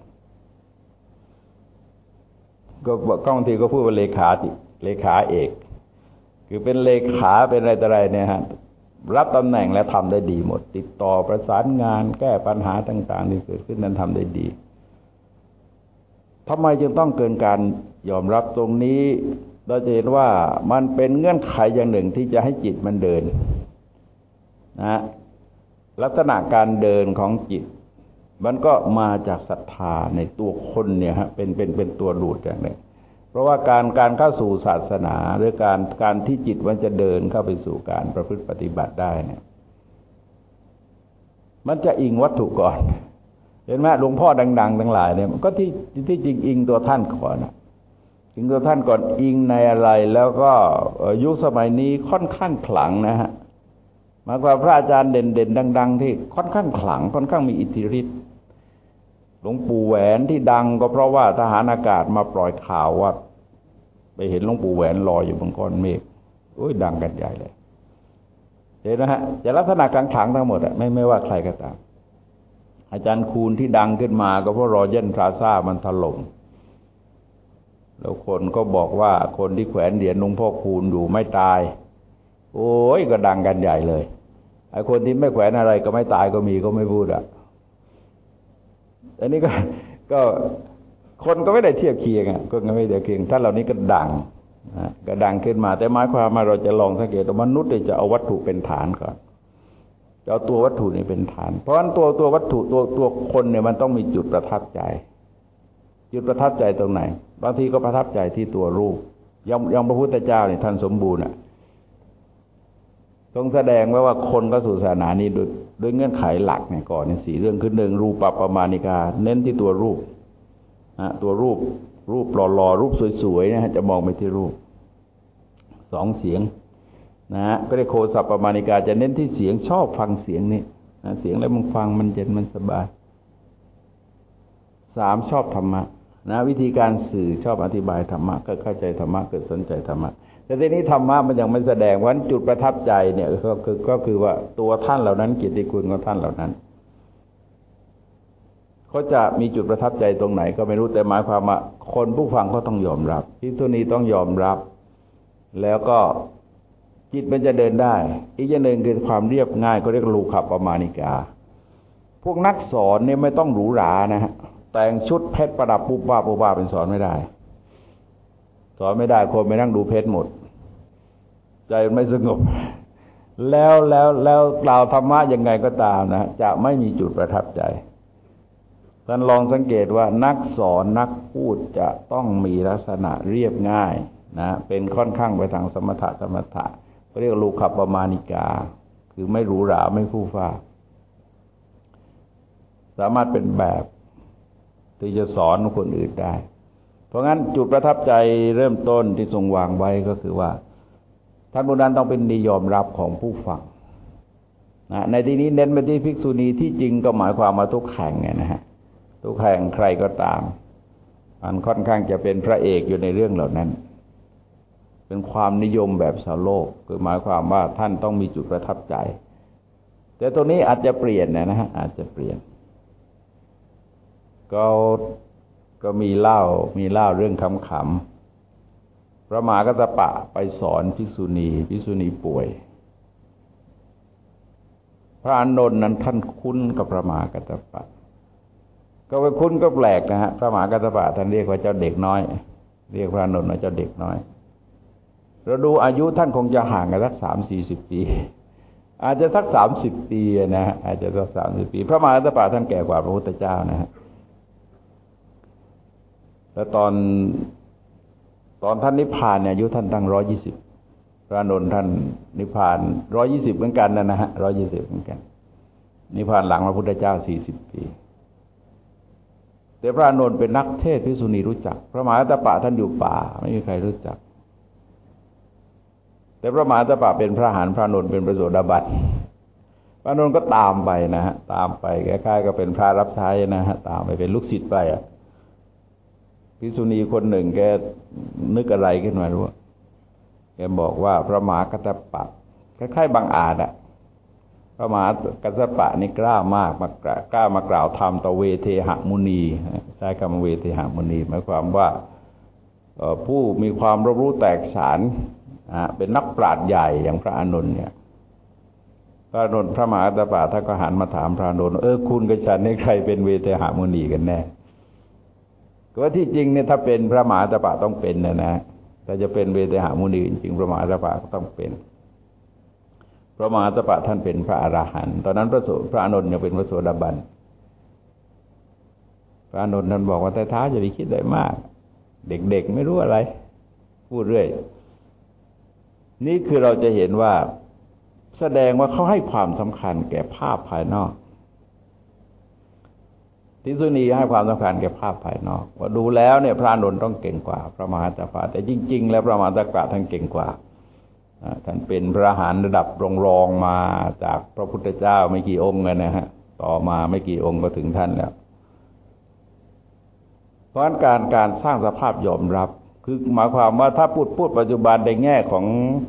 ก็บางทีก็พูดว่าเลขาติเลขาเอกคือเป็นเลขาเป็นอะไรต่ออะไรเนี่ยฮะรับตำแหน่งและทำได้ดีหมดติดต่อประสานงานแก้ปัญหาต่างๆที่เกิดขึ้นนั้นทำได้ดีทำไมจึงต้องเกินการยอมรับตรงนี้เราจะเห็นว่ามันเป็นเงื่อนไขอย่างหนึ่งที่จะให้จิตมันเดินนะลักษณะการเดินของจิตมันก็มาจากศรัทธาในตัวคนเนี่ยฮะเป็นเป็นเป็นตัวดูดอย่างหนึ่งเพราะว่าการการเข้าสู่ศาสนาหรือการการที่จิตมันจะเดินเข้าไปสู่การประพฤติปฏิบัติได้เนี่ยมันจะอิงวัตถุก่อนเห็นไหมหลวงพ่อดังๆทั้งหลายเนี่ยก็ที่ที่จริงอิงตัวท่านก่อนนะอิงตัวท่านก่อนอิงในอะไรแล้วก็ยุคสมัยนี้ค่อนข้างขลังนะฮะหมายความพระอาจารย์เด่นๆดังๆที่ค่อนข้างขลังค่อนข้างมีอิทธิฤทธิ์หลวงปู่แหวนที่ดังก็เพราะว่าทหารอากาศมาปล่อยข่าวว่าไปเห็นหลวงปู่แหวนลอยอยู่บนก้อนเมฆโอ้ยดังกันใหญ่เลยเห็นนะฮะจะลักษณะกลางขังทั้งหมดอะไม่ไม่ว่าใครก็ตามอาจารย์คูณที่ดังขึ้นมาก็เพราะรอเย็นพลาซ่ามันถล่มแล้วคนก็บอกว่าคนที่แขวนเหรียญหลวงพ่อคูณอยู่ไม่ตายโอ้ยก็ดังกันใหญ่เลยไอ้คนที่ไม่แขวนอะไรก็ไม่ตายก็มีก็ไม่พูดอะอันนี้ก็ก็คนก็ไม่ได้เทียบเคียงอ่ะก็ไม่ได้เคียงท่านเหล่านี้ก็ดังนะก็ดังขึ้นมาแต่หมายความว่าเราจะลองสังเกตว่ามนุษย์จะเอาวัตถุเป็นฐานก่อนจะเอาตัววัตถุนี่เป็นฐานเพราะฉะนั้นตัวตัววัตถุตัวตัวคนเนี่ยมันต้องมีจุดประทับใจจุดประทับใจตรงไหนบางทีก็ประทับใจที่ตัวรูปยังยังพระพุทธเจ้าเนี่ยท่านสมบูรณ์อ่ะทรงแสดงไว้ว่าคนก็สู่ศาสนานี้โดยโดยเงื่อนไขหลักเนี่ยก่อนในสี่เรื่องคือหนึ่งรูปปมาณิกาเน้นที่ตัวรูปนะตัวรูปรูปหล่อๆรูปสวยๆนะฮะจะมองไปที่รูปสองเสียงนะฮะก็เรียกโคสัพปมาณิกาจะเน้นที่เสียงชอบฟังเสียงนี่นะเสียงแล้วมึงฟังมันเย็นมันสบายสามชอบธรรมะนะวิธีการสื่อชอบอธิบายธรรมะก็เข้าใจธรรมะเกิดสนใจธรรมะแต่ทีนี้ธรรมะมันยังไม่แสดงว่าจุดประทับใจเนี่ยก็คือก็คือว่าตัวท่านเหล่านั้นเกียรติคุณของท่านเหล่านั้นเขาจะมีจุดประทับใจตรงไหนก็ไม่รู้แต่หมายความว่าคนผู้ฟังเขาต้องยอมรับภิกษุณีต้องยอมรับแล้วก็จิตมันจะเดินได้อีกอย่างหนึ่งคือความเรียบง่ายก็เรียกลูคัปปมาณิกาพวกนักสอนเนี่ยไม่ต้องหรูหรานะฮะแต่งชุดเพชรประดับปุ๊บว่าปุ๊บว่าเป็นสอนไม่ได้สอนไม่ได้คนไปนั่งดูเพชรหมดใจไม่สงบแล้วแล้วแล้วกล่าวธรรมะยังไงก็ตามนะจะไม่มีจุดประทับใจท่านลองสังเกตว่านักสอนนักพูดจะต้องมีลักษณะเรียบง่ายนะเป็นค่อนข้างไปทางสมถะสมถะเขาเรียกลูคัปปมาณิกาคือไม่หรูหราไม่ฟู่ฟ้าสามารถเป็นแบบที่จะสอนคนอื่นได้เพราะงั้นจุดประทับใจเริ่มต้นที่ทรงวางไว้ก็คือว่าท่านผู้นั้นต้องเป็นนิยอมรับของผู้ฟังนะในที่นี้เน้นไปที่ภิกษุณีที่จริงก็หมายความมาทุกแห่งไงนะฮะทุกแห่งใครก็ตามมันค่อนข้างจะเป็นพระเอกอยู่ในเรื่องเหล่านั้นเป็นความนิยมแบบสาวโลกคือหมายความว่าท่านต้องมีจุดประทับใจแต่ตรงนี้อาจจะเปลี่ยนนะฮะอาจจะเปลี่ยนก็ก็มีเล่ามีเล่าเรื่องขำๆพระมหากัสสปะไปสอนภิกษุณีภิกษุณีป่วยพระอานนท์นั้นท่านคุ้นกับพระมหากัสสปะก็ไปคุ้นก็แปลกนะฮะพระมหากัสสปะท่านเรียกว่าเจ้าเด็กน้อยเรียกพระอานนท์ว่าเจ้าเด็กน้อยเราดูอายุท่านคงจะห่างกันสักสามสี่สิบปีอาจจะสักสามสิบปีนะฮะอาจจะสักสามสิบปีพระมหากัสสปะท่านแก่กว่าพระพุทธเจ้านะฮะแล้วตอนตอนท่านนิพพานเนี่ยอายุท่านตั้งร้อยยี่สิบพระอานนท์ท่านนิพพานร้อยยี่สิบเหมือนกันนะนะฮะร้อยยี่สิบเหมือนกันนิพพานหลังพระพุทธเจ้าสี่สิบปีแต่พระอานนท์เป็นนักเทศน์ภิกษุณีรู้จักพระมหากัสสปะท่านอยู่ป่าไม่มีใครรู้จักแต่พระมหากัสสปะเป็นพระอรหันต์พระอานนท์เป็นพระโสดาบันพระอานนท์ก็ตามไปนะฮะตามไปคล้ายๆก็เป็นพระรับใช้นะฮะตามไปเป็นลูกศิษย์ไปอ่ะภิกษุณีคนหนึ่งแกนึกอะไรขึ้นมารู้แกบอกว่าพระมหากัสสปะคล้ายๆบังอาจอ่ะพระมหากัสสปะนี่กล้ามากมากล้ามากล่าวธรรมต่อเวเทหมุนีใช้คำเวเทหมุนีหมายความว่าผู้มีความรอบรู้แตกฉานเป็นนักปราชญ์ใหญ่อย่างพระอานนท์เนี่ยพระอานนท์พระมหากัสสปะท่านก็หันมาถามพระอานนท์เออคุณกับฉันนี่ใครเป็นเวเทหมุนีกันแน่ก็ที่จริงเนี่ยถ้าเป็นพระมหากัสสปะต้องเป็นนะนะถ้าจะเป็นเวเทหมุนีจริงๆพระมหากัสสปะก็ต้องเป็นพระมหากัสสปะท่านเป็นพระอรหันต์ตอนนั้นพระโสพระอานนท์ยังเป็นพระโสดาบันพระอานนท์ท่านบอกว่าแต่ท้าจะไปคิดอะไรมากเด็กๆไม่รู้อะไรพูดเรื่อยนี่คือเราจะเห็นว่าแสดงว่าเขาให้ความสำคัญแก่ภาพภายนอกภิกษุณีให้ความสำคัญแก่ภาพภายนอกว่าดูแล้วเนี่ยพระอานนท์ต้องเก่งกว่าพระมหากัสสปะแต่จริงๆแล้วพระมหากัสสปะท่านเก่งกว่าท่านเป็นพระอรหันต์ระดับรองๆมาจากพระพุทธเจ้าไม่กี่องค์กันนะฮะต่อมาไม่กี่องค์ก็ถึงท่านแล้วเพราะการการสร้างสภาพยอมรับคือหมายความว่าถ้าพูดพูดปัจจุบันในแง่ของ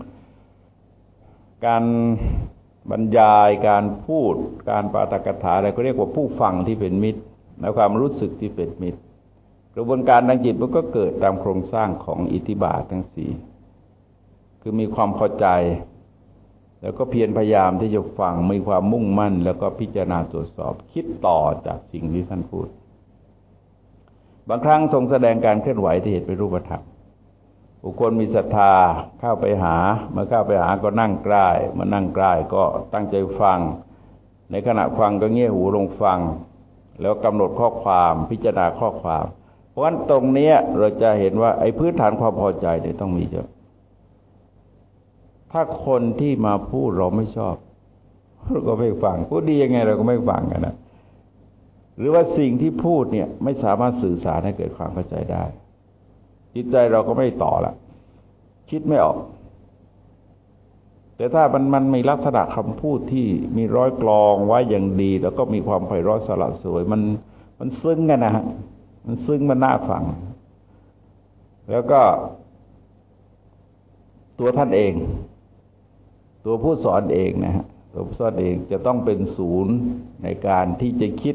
การบรรยายการพูดการปาฐกถาอะไรก็เรียกว่าผู้ฟังที่เป็นมิตรและความรู้สึกที่เป็นมิตรกระบวนการทางจิตมันก็เกิดตามโครงสร้างของอิทธิบาททั้งสี่คือมีความเข้าใจแล้วก็เพียรพยายามที่จะฟังมีความมุ่งมั่นแล้วก็พิจารณาตรวจสอบคิดต่อจากสิ่งที่ท่านพูดบางครั้งทรงแสดงการเคลื่อนไหวที่เห็นเป็นรูปธรรมบุคคลมีศรัทธาเข้าไปหาเมื่อเข้าไปหาก็นั่งใกล้เมื่อนั่งใกล้ก็ตั้งใจฟังในขณะฟังก็เงี่ยหูลงฟังแล้วกำหนดข้อความพิจารณาข้อความเพราะฉะนั้นตรงนี้เราจะเห็นว่าไอ้พื้นฐานความพอใจเนี่ยต้องมีเยอะถ้าคนที่มาพูดเราไม่ชอบเราก็ไม่ฟังพูดดียังไงเราก็ไม่ฟังกันนะหรือว่าสิ่งที่พูดเนี่ยไม่สามารถสื่อสารให้เกิดความเข้าใจได้จิตใจเราก็ไม่ต่อละคิดไม่ออกแต่ถ้ามันมันมีลักษณะคำพูดที่มีร้อยกลองไว้อย่างดี แล้วก็มีความไพเราะสละสวยมันมันซึ้งกันนะฮะมันซึ้งมันน่าฟังแล้วก็ตัวท่านเองตัวผู้สอนเองนะฮะตัวผู้สอนเองจะต้องเป็นศูนย์ในการที่จะคิด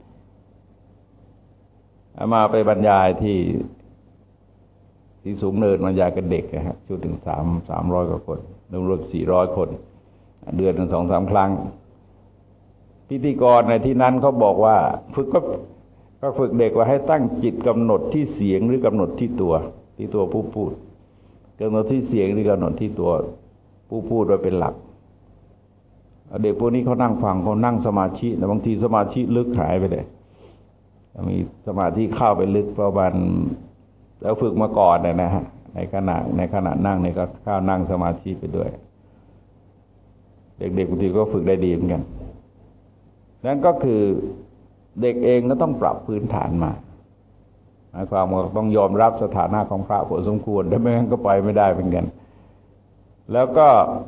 มาไปบรรยายที่ที่สูงเนินบรรยายกับเด็กนะครับชุดถึงสามสามร้อยกว่าคนรวมสี่ร้อยคนเดือนถึงสองสามครั้งพิธีกรในที่นั้นเขาบอกว่าฝึกก็ก็ฝึกเด็กว่าให้ตั้งจิตกำหนดที่เสียงหรือกำหนดที่ตัวที่ตัวผู้พูดกำหนดที่เสียงหรือกำหนดที่ตัวผู้พูดไว้เป็นหลักเด็กพวกนี้เขานั่งฟังเขานั่งสมาธิแต่บางทีสมาธิลึกหายไปเลยมีสมาธิเข้าไปลึกเพราะมันแล้วฝึกมาก่อนเนี่ยนะฮะในขณะในขณะนั่งเนี่ยก็เข้านั่งสมาธิไปด้วยเด็กๆบางทีก็ฝึกได้ดีเหมือนกันนั่นก็คือเด็กเองก็ต้องปรับพื้นฐานมาหมายความว่าต้องยอมรับสถานะของพระพอสมควรถ้าไม่งั้นก็ไปไม่ได้เหมือนกันแล้วก็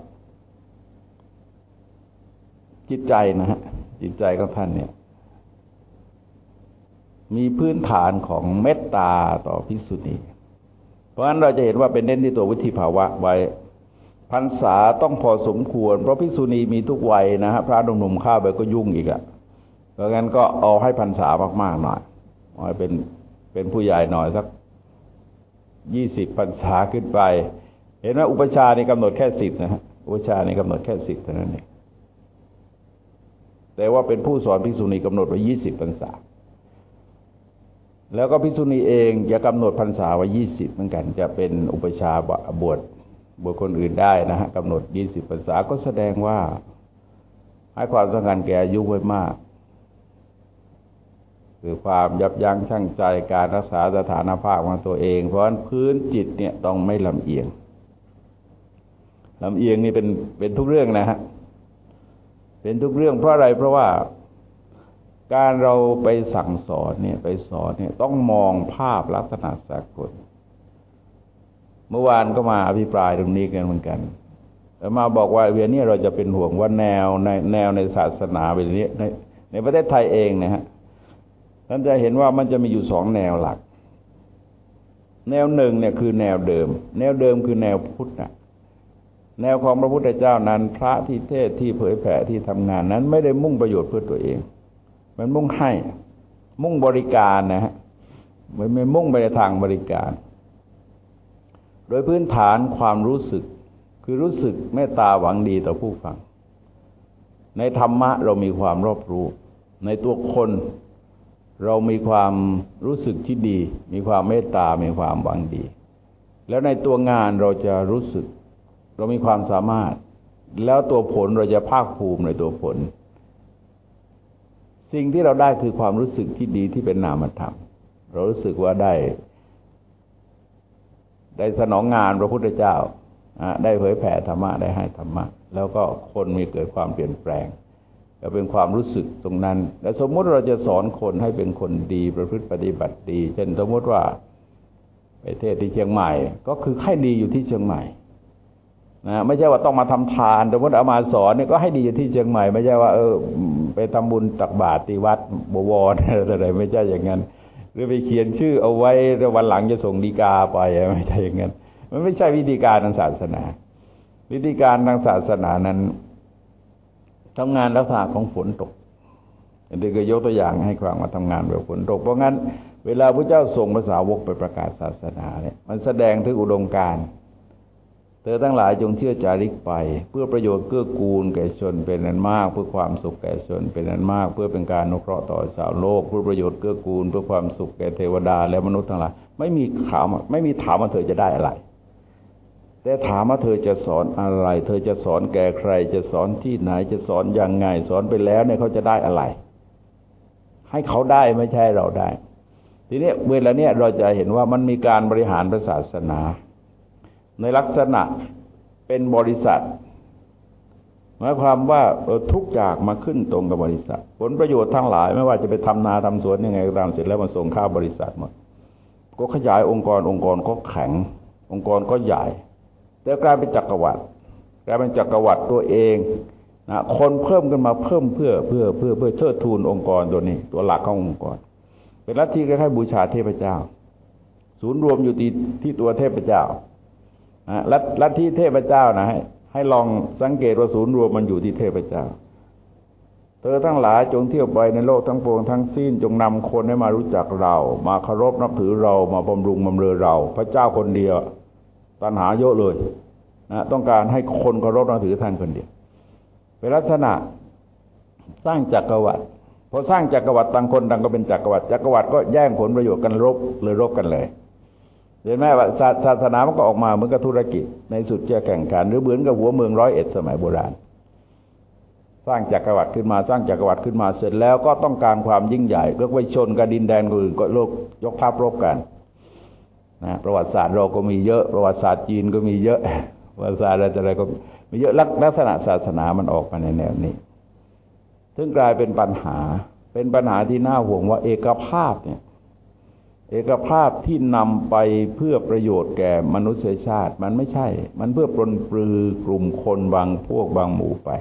จิตใจนะฮะจิตใจของท่านเนี่ยมีพื้นฐานของเมตตาต่อภิกษุณีเพราะฉะนั้นเราจะเห็นว่าเป็นเน้นที่ตัววุฒิภาวะไว้พรรษาต้องพอสมควรเพราะภิกษุณีมีทุกวัยนะฮะพระหนุ่มๆเข้าไปก็ยุ่งอีกอ่ะเพราะงั้นก็เอาให้พรรษามากๆหน่อยเอาให้เป็นเป็นผู้ใหญ่หน่อยสักยี่สิบพรรษาขึ้นไปเห็นไหมอุปชานี่กำหนดแค่สิบนะฮะอุปชานี่กำหนดแค่สิบเท่านั้นเองแต่ว่าเป็นผู้สอนภิกษุณีกำหนดไว้ยี่สิบพรรษาแล้วก็ภิกษุณีเองจะกำหนดพรรษาไว้ยี่สิบเหมือนกันจะเป็นอุปชาบวชบวชคนอื่นได้นะฮะกำหนดยี่สิบพรรษาก็แสดงว่าให้ความสำคัญแก่อายุไว้มากคือความยับยั้งชั่งใจการรักษาสถานภาพของตัวเองเพราะฉะนั้นพื้นจิตเนี่ยต้องไม่ลำเอียงลำเอียงนี่เป็นเป็นทุกเรื่องนะฮะเป็นทุกเรื่องเพราะอะไรเพราะว่าการเราไปสั่งสอนเนี่ยไปสอนเนี่ยต้องมองภาพลักษณะสากลเมื่อวานก็มาอภิปรายตรงนี้กันเหมือนกันแล้วมาบอกว่าเวียนี้เราจะเป็นห่วงว่าแนวในแนวในศาสนาแบบนี้ในในประเทศไทยเองนะฮะท่านจะเห็นว่ามันจะมีอยู่สองแนวหลักแนวหนึ่งเนี่ยคือแนวเดิมแนวเดิมคือแนวพุทธนะแนวของพระพุทธเจ้านั้นพระที่เทศที่เผยแผ่ที่ทำงานนั้นไม่ได้มุ่งประโยชน์เพื่อตัวเองมันมุ่งให้มุ่งบริการนะฮะมันไม่มุ่งไปในทางบริการโดยพื้นฐานความรู้สึกคือรู้สึกเมตตาหวังดีต่อผู้ฟังในธรรมะเรามีความรอบรู้ในตัวคนเรามีความรู้สึกที่ดีมีความเมตตามีความหวังดีแล้วในตัวงานเราจะรู้สึกเรามีความสามารถแล้วตัวผลเราจะภาคภูมิในตัวผลสิ่งที่เราได้คือความรู้สึกที่ดีที่เป็นนามธรรมเรารู้สึกว่าได้ได้สนองงานพระพุทธเจ้าได้เผยแผ่ธรรมะได้ให้ธรรมะแล้วก็คนมีเกิดความเปลี่ยนแปลงก็เป็นความรู้สึกตรงนั้นและสมมุติเราจะสอนคนให้เป็นคนดีประพฤติปฏิบัติดีเช่นสมมติว่าไปเทศที่เชียงใหม่ก็คือให้ดีอยู่ที่เชียงใหม่นะไม่ใช่ว่าต้องมาทำทานสมมติเอามาสอนเนี่ยก็ให้ดีอยู่ที่เชียงใหม่ไม่ใช่ว่าเออไปทำบุญตักบาตรที่วัดบวรอะไรไม่ใช่อย่างนั้นหรือไปเขียนชื่อเอาไว้แล้ววันหลังจะส่งฎีกาไปไม่ใช่อย่างนั้นมันไม่ใช่วิธีการทางศาสนาวิธีการทางศาสนานั้นทำงานลักษณะของฝนตกอันนี้ก็ยกตัวอย่างให้ฟังว่าทำงานแบบฝนตกเพราะงั้นเวลาพระเจ้าส่งพระสาวกไปประกาศศาสนาเนี่ยมันแสดงถึงอุดมการณ์เธอทั้งหลายจงเชื่อจาริกไปเพื่อประโยชน์เกื้อกูลแก่ชนเป็นอันมากเพื่อความสุขแก่ชนเป็นอันมากเพื่อเป็นการอนุเคราะห์ต่อชาวโลกเพื่อประโยชน์เกื้อกูลเพื่อความสุขแก่เทวดาและมนุษย์ทั้งหลายไม่มีถามไม่มีถามว่าเธอจะได้อะไรแต่ถามว่าเธอจะสอนอะไรเธอจะสอนแก่ใครจะสอนที่ไหนจะสอนยังไงสอนไปแล้วเนี่ยเขาจะได้อะไรให้เขาได้ไม่ใช่เราได้ทีนี้เวลาเนี้ยเราจะเห็นว่ามันมีการบริหารศาสนาในลักษณะเป็นบริษัทหมายความว่าทุกอย่างมาขึ้นตรงกับบริษัทผลประโยชน์ทั้งหลายไม่ว่าจะไปทำนาทำสวนยังไงก็ตามเสร็จแล้วมาส่งเข้าบริษัทหมดก็ขยายองค์กรองค์กรก็แข็งองค์กรก็ใหญ่แต่กลายเป็นจักรวรรดิกลายเป็นจักรวรรดิตัวเองนะคนเพิ่มกันมาเพิ่มเพื่อเพื่อเพื่อเพื่อเชิดทูนองค์กรตัวนี้ตัวหลักขององค์กรเป็นลัทธิคล้ายๆบูชาเทพเจ้าศูนย์รวมอยู่ที่ที่ตัวเทพเจ้านะลัทลัทธิเทพเจ้านะให้ให้ลองสังเกตว่าศูนย์รวมมันอยู่ที่เทพเจ้าเธอทั้งหลายจงเที่ยวไปในโลกทั้งปวงทั้งสิ้นจงนำคนให้มารู้จักเรามาเคารพนับถือเรามาบำรุงบำเรอเราพระเจ้าคนเดียวตัณหาเยอะเลยนะต้องการให้คนเคารพนับถือท่านคนเดียวเป็นลักษณะสร้างจักรวรรดิพอสร้างจักรวรรดิต่างคนต่างก็เป็นจักรวรรดิจักรวรรดิก็แย่งผลประโยชน์กันรบเลยรบกันเลยเห็นไหมว่าศาสนามันก็ออกมาเหมือนกับธุรกิจในสุดจะแข่งขันหรือเหมือนกับหัวเมืองร้อยเอ็ดสมัยโบราณสร้างจักรวรรดิขึ้นมาสร้างจักรวรรดิขึ้นมาเสร็จแล้วก็ต้องการความยิ่งใหญ่ก็ไปชนกับดินแดนอื่นก็โลกยกทัพรบกันนะประวัติศาสตร์เราก็มีเยอะประวัติศาสตร์จีนก็มีเยอะประวัติศาสตร์อะไรก็มีเยอะลักษณะศาสนามันออกมาในแนวนี้ซึ่งกลายเป็นปัญหาเป็นปัญหาที่น่าห่วงว่าเอกภาพเนี่ยเอกภาพที่นำไปเพื่อประโยชน์แก่มนุษยชาติมันไม่ใช่มันเพื่อปลนปลือกลุ่มคนบางพวกบางหมู่ไป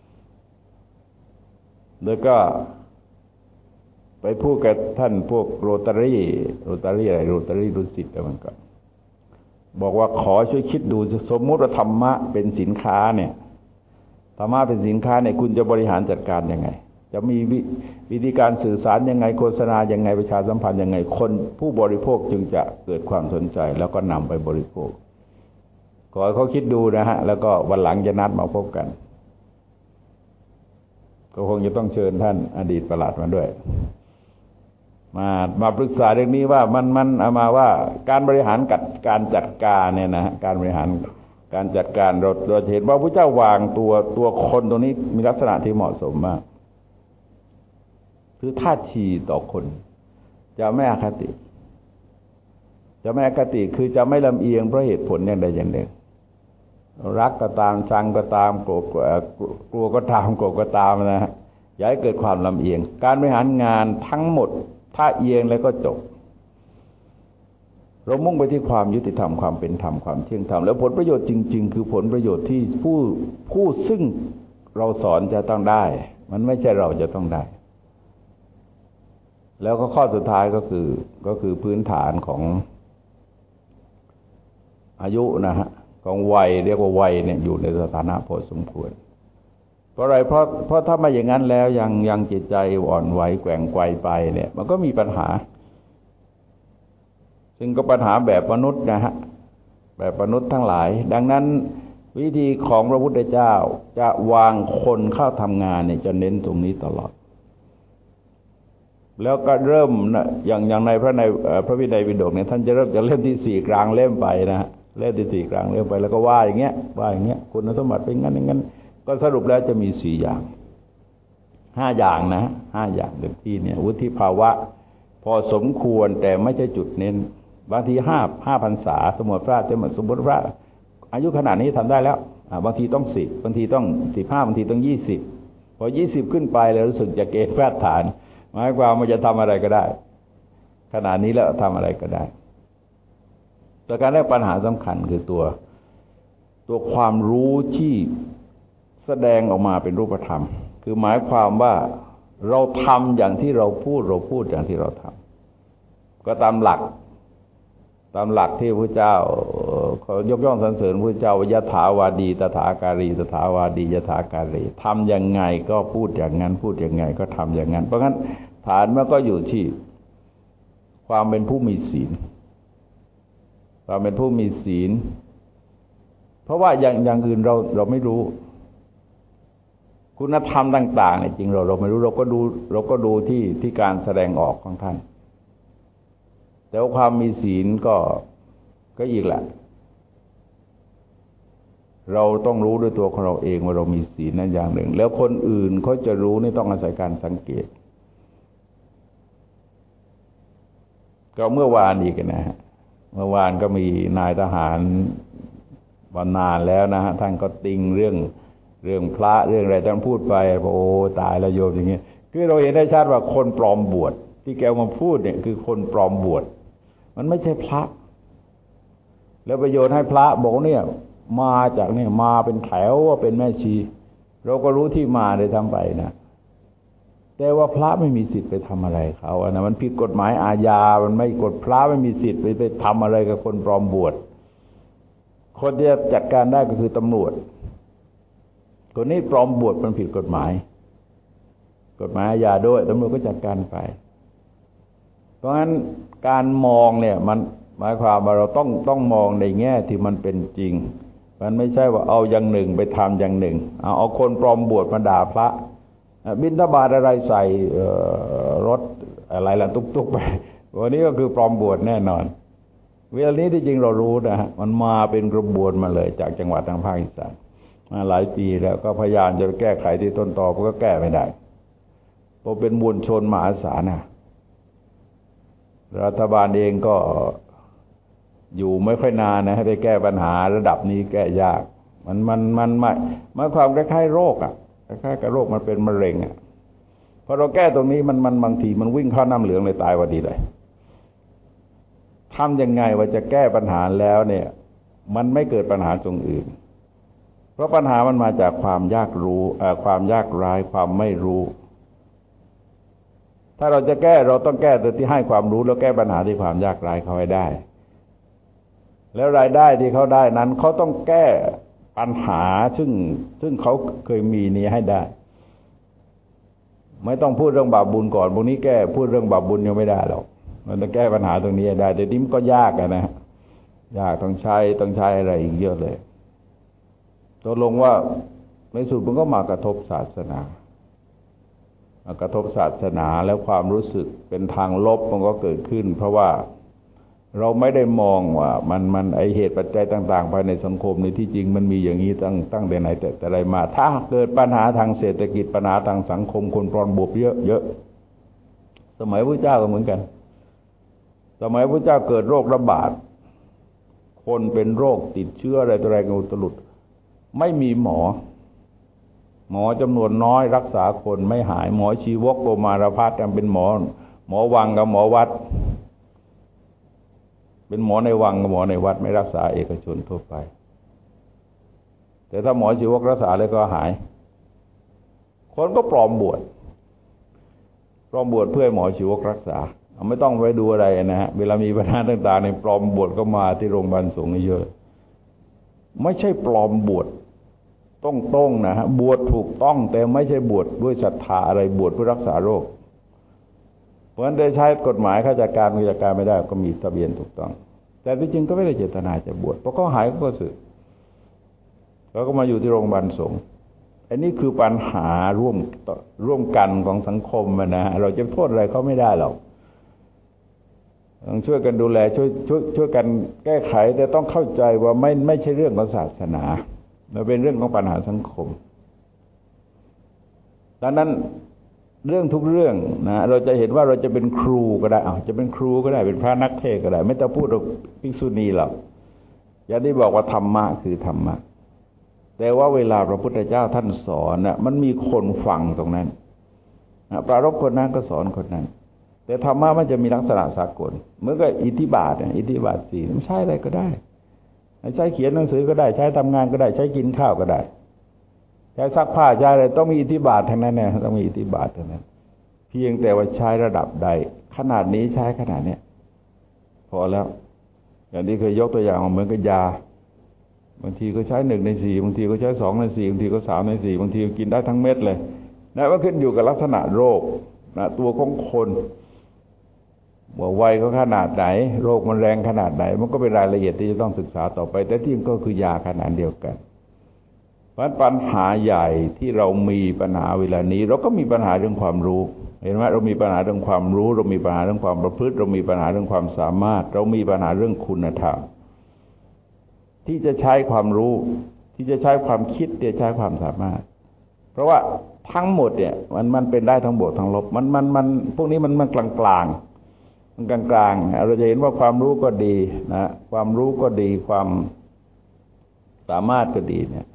แล้วก็ไปพูดกับท่านพวกโรตารี่โรตารี่อะไรโรตารี่ดุสิตอะไรมันก็บอกว่าขอช่วยคิดดูสมมติว่าธรรมะเป็นสินค้าเนี่ยธรรมะเป็นสินค้าเนี่ยคุณจะบริหารจัดการยังไงจะมีวิธีการสื่อสารยังไงโฆษณายังไงประชาสัมพันธ์ยังไงคนผู้บริโภคจึงจะเกิดความสนใจแล้วก็นำไปบริโภคขอให้เขาคิดดูนะฮะแล้วก็วันหลังจะนัดมาพบกันก็คงจะต้องเชิญท่านอดีตประหลัดมาด้วยมามาปรึกษาเรื่องนี้ว่ามันมันเอามาว่าการบริหารกัดการจัดการเนี่ยนะการบริหารการจัดการเราเราเห็นว่าพระเจ้าวางตัวตัวคนตรงนี้มีลักษณะที่เหมาะสมมากคือท่าทีต่อคนจะไม่อคติจะไม่อคติคือจะไม่ลำเอียงเพราะเหตุผลอย่างใดอย่างหนึ่งรักก็ตามชังก็ตามโกรธกลัวก็ตามโกรธก็ตามนะฮะอย่าให้เกิดความลำเอียงการบริหารงานทั้งหมดถ้าเอียงแล้วก็จบเรามุ่งไปที่ความยุติธรรมความเป็นธรรมความเที่ยงธรรมแล้วผลประโยชน์จริงๆคือผลประโยชน์ที่ผู้ผู้ซึ่งเราสอนจะต้องได้มันไม่ใช่เราจะต้องได้แล้วก็ข้อสุดท้ายก็คือก็คือพื้นฐานของอายุนะฮะของวัยเรียกว่าวัยเนี่ยอยู่ในสถานะพอสมควรเพราะอะไรเพราะเพราะถ้าไม่อย่างนั้นแล้วยังยังจิตใจอ่อนไหวแกว่งไกวไปเนี่ยมันก็มีปัญหาซึ่งก็ปัญหาแบบมนุษย์นะฮะแบบมนุษย์ทั้งหลายดังนั้นวิธีของพระพุทธเจ้าจะวางคนเข้าทำงานเนี่ยจะเน้นตรงนี้ตลอดแล้วก็เริ่มนะอย่างอย่างในพระในพระวินัยปิฎกเนี่ยท่านจะเริ่มจากเล่มที่สี่กลางเล่มไปนะฮะเล่มที่สี่กลางเล่มไปแล้วก็ว่าอย่างเงี้ยว่าอย่างเงี้ยคุณสมบัติเป็นงั้นอย่างงั้นก็สรุปแล้วจะมีสี่อย่างห้าอย่างนะห้าอย่างเต็มที่เนี่ยวุฒิภาวะพอสมควรแต่ไม่ใช่จุดเน้นบางทีห้าห้าพรรษาสมมติพระจะเหมือนสมมติพระอายุขนาดนี้ทำได้แล้วบางทีต้องสิบบางทีต้องสิบห้าบางทีต้องยี่สิบพอยี่สิบขึ้นไปแล้วรู้สึกจะเกณฑ์แพทย์ฐานหมายความว่าจะทำอะไรก็ได้ขนาดนี้แล้วทำอะไรก็ได้แต่การแรกปัญหาสำคัญคือตัวตัวความรู้ที่แสดงออกมาเป็นรูปธรรมคือหมายความว่าเราทำอย่างที่เราพูดเราพูดอย่างที่เราทำก็ตามหลักตามหลักที่พระเจ้าเขายกย่องสรรเสริญพระเจ้ายถาวาดีตถาการีตถาวาดียถาการีทำยังไงก็พูดอย่างนั้นพูดยังไงก็ทำอย่างนั้นเพราะงั้นฐานมันก็อยู่ที่ความเป็นผู้มีศีลความเป็นผู้มีศีลเพราะว่าอย่างอย่างอื่นเราเราไม่รู้คุณธรรมต่างๆเนี่ยจริงเราเราไม่รู้เราก็ดูเราก็ดูที่ที่การแสดงออกของท่านแต่ว่าความมีศีลก็ก็อีกแหละเราต้องรู้ด้วยตัวของเราเองว่าเรามีศีลนั้นอย่างหนึ่งแล้วคนอื่นเขาจะรู้นี่ต้องอาศัยการสังเกตก็เมื่อวานอีกนะฮะเมื่อวานก็มีนายทหารมานานแล้วนะฮะท่านก็ติงเรื่องเรื่องพระเรื่องอะไรท่านพูดไปโอ้ตายแล้วโยมอย่างเงี้ยคือเราเห็นได้ชัดว่าคนปลอมบวชที่แกมาพูดเนี่ยคือคนปลอมบวชมันไม่ใช่พระแล้วประโยชน์ให้พระบอกเนี่ยมาจากเนี่ยมาเป็นแถวว่าเป็นแม่ชีเราก็รู้ที่มาเลยทำไปนะแต่ว่าพระไม่มีสิทธิ์ไปทำอะไรเขาอะนะมันผิดกฎหมายอาญามันไม่กฎพระไม่มีสิทธิ์ไปไปทำอะไรกับคนปลอมบวชคนที่จะจัดการได้ก็คือตำรวจคนนี้ปลอมบวชมันผิดกฎหมายกฎหมายอาญาด้วยตำรวจก็จัดการไปเพราะฉะนั้นการมองเนี่ยมันหมายความว่าเราต้องต้องมองในแง่ที่มันเป็นจริงมันไม่ใช่ว่าเอาอย่างหนึ่งไปทำอย่างหนึ่งเอาเอาคนปลอมบวชมาด่าพระบิณฑบาตอะไรใส่รถอะไรล่ะตุ๊กๆไปวันนี้ก็คือปลอมบวชแน่นอนเวลานี้ที่จริงเรารู้นะฮะมันมาเป็นกระบวนมาเลยจากจังหวัดทางภาคอีสานมาหลายปีแล้วก็พยายามจะแก้ไขที่ต้นตอก็แก้ไม่ได้เพราะเป็นมวลชนมหาศาลนะรัฐบาลเองก็อยู่ไม่ค่อยนานนะให้ไปแก้ปัญหาระดับนี้แก้ยากมันมันมันไม่หมายความคล้ายๆโรคอ่ะคล้ายๆกับโรคมันเป็นมะเร็งอ่ะพอเราแก้ตรงนี้มันมันบางทีมันวิ่งเข้าน้ำเหลืองเลยตายพอดีเลยทำยังไงว่าจะแก้ปัญหาแล้วเนี่ยมันไม่เกิดปัญหาตรงอื่นเพราะปัญหามันมาจากความยากรู้ความยากร้ายความไม่รู้ถ้าเราจะแก้เราต้องแก้ตัวที่ให้ความรู้แล้วแก้ปัญหาที่ความยากร้ายเขาให้ได้แล้วรายได้ที่เขาได้นั้นเขาต้องแก้ปัญหาซึ่งซึ่งเขาเคยมีนี้ให้ได้ไม่ต้องพูดเรื่องบาปบุญก่อนพวกนี้แก้พูดเรื่องบาปบุญยังไม่ได้หรอกมันต้องแก้ปัญหาตรงนี้ให้ได้แต่นี่มันก็ยากอะนะยากต้องใช้ต้องใช้อะไรอีกเยอะเลยตกลงว่าในสุดมันก็มากระทบศาสนามากระทบศาสนาแล้วความรู้สึกเป็นทางลบมันก็เกิดขึ้นเพราะว่าเราไม่ได้มองว่ามันมันไอเหตุปัจจัยต่างๆภายในสังคมในที่จริงมันมีอย่างนี้ตั้งตั้งแต่ไหนแต่แต่ไรมาถ้าเกิดปัญหาทางเศรษฐกิจปัญหาทางสังคมคนปลอมบวชเยอะเยอะสมัยพระเจ้าก็เหมือนกันสมัยพระเจ้าเกิดโรคระบาดคนเป็นโรคติดเชื้ออะไรตัวอะไรกันอุตลุดไม่มีหมอหมอจำนวนน้อยรักษาคนไม่หายหมอชีวกโกมารพัฒน์เป็นหมอหมอวังกับหมอวัดเป็นหมอในวังกับหมอในวัดไม่รักษาเอกชนทั่วไปแต่ถ้าหมอชีวกรักษาเลยก็หายคนก็ปลอมบวชปลอมบวชเพื่อหมอชีวกรักษาไม่ต้องไปดูอะไรนะฮะเวลามีปัญหาต่างๆในปลอมบวชก็มาที่โรงพยาบาลสงฆ์เยอะไม่ใช่ปลอมบวชต้องต้องนะฮะบวชถูกต้องแต่ไม่ใช่บวชด้วยศรัทธาอะไรบวชเพื่อรักษาโรคเพราะฉะนั้นได้ใช้กฎหมายข้าราชการราชการไม่ได้ก็มีทะเบียนถูกต้องแต่ที่จริงก็ไม่ได้เจตนาจะบวชเพราะเขาหายก็สึกแล้วก็มาอยู่ที่โรงพยาบาลสงฆ์อันนี้คือปัญหาร่วมร่วมกันของสังคมนะเราจะโทษอะไรเขาไม่ได้หรอกต้องช่วยกันดูแลช่วยช่วยช่วยกันแก้ไขแต่ต้องเข้าใจว่าไม่ไม่ใช่เรื่องของศาสนามันเป็นเรื่องของปัญหาสังคมดังนั้นเรื่องทุกเรื่องนะเราจะเห็นว่าเราจะเป็นครูก็ได้อ้าวจะเป็นครูก็ได้เป็นพระนักเทศก็ได้ไม่ต้องพูดถึงภิกษุณีหรอกอย่างที่บอกว่าธรรมะคือธรรมะแต่ว่าเวลาพระพุทธเจ้าท่านสอนน่ะมันมีคนฟังตรงนั้นนะปรารภคนนั้นก็สอนคนนั้นแต่ธรรมะมันจะมีลักษณะสากลเหมือนกับอิทธิบาทอิทธิบาทสี่มันใช้อะไรก็ได้ใช้เขียนหนังสือก็ได้ใช้ทำงานก็ได้ใช้กินข้าวก็ได้ใช้ซักผ้าใช้อะไรต้องมีอิทธิบาททั้งนั้นเนี่ยต้องมีอิทธิบาททั้งนั้นเพียงแต่ว่าใช้ระดับใดขนาดนี้ใช้ขนาดเนี้ยพอแล้วอย่างที่เคยยกตัวอย่างเหมือนกับยาบางทีก็ใช้หนึ่งในสี่บางทีก็ใช้สองในสี่บางทีก็สามในสี่บางทีก็กินได้ทั้งเม็ดเลยนั่นก็ขึ้นอยู่กับลักษณะโรคนะตัวของคนว่าวัยเขาขนาดไหนโรคมันแรงขนาดไหนมันก็เป็นรายละเอียดที่จะต้องศึกษาต่อไปแต่ที่ก็คือยาขนาดเดียวกันเพราะปัญหาใหญ่ที่เรามีปัญหาเวลานี้เราก็มีปัญหาเรื่องความรู้เห็นไหมเรามีปัญหาเรื่องความรู้เรามีปัญหาเรื่องความประพฤติเรามีปัญหาเรื่องความสามารถเรามีปัญหาเรื่องคุณธรรมที่จะใช้ความรู้ที่จะใช้ความคิดที่จะใช้ความสามารถเพราะว่าทั้งหมดเนี่ยมันมันเป็นได้ทั้งบวกทั้งลบมันมันมันพวกนี้มันมันกลางกลางมันกลางกลางเราจะเห็นว่าความรู้ก็ดีนะความรู้ก็ดีความสามารถก็ดีเนี่ย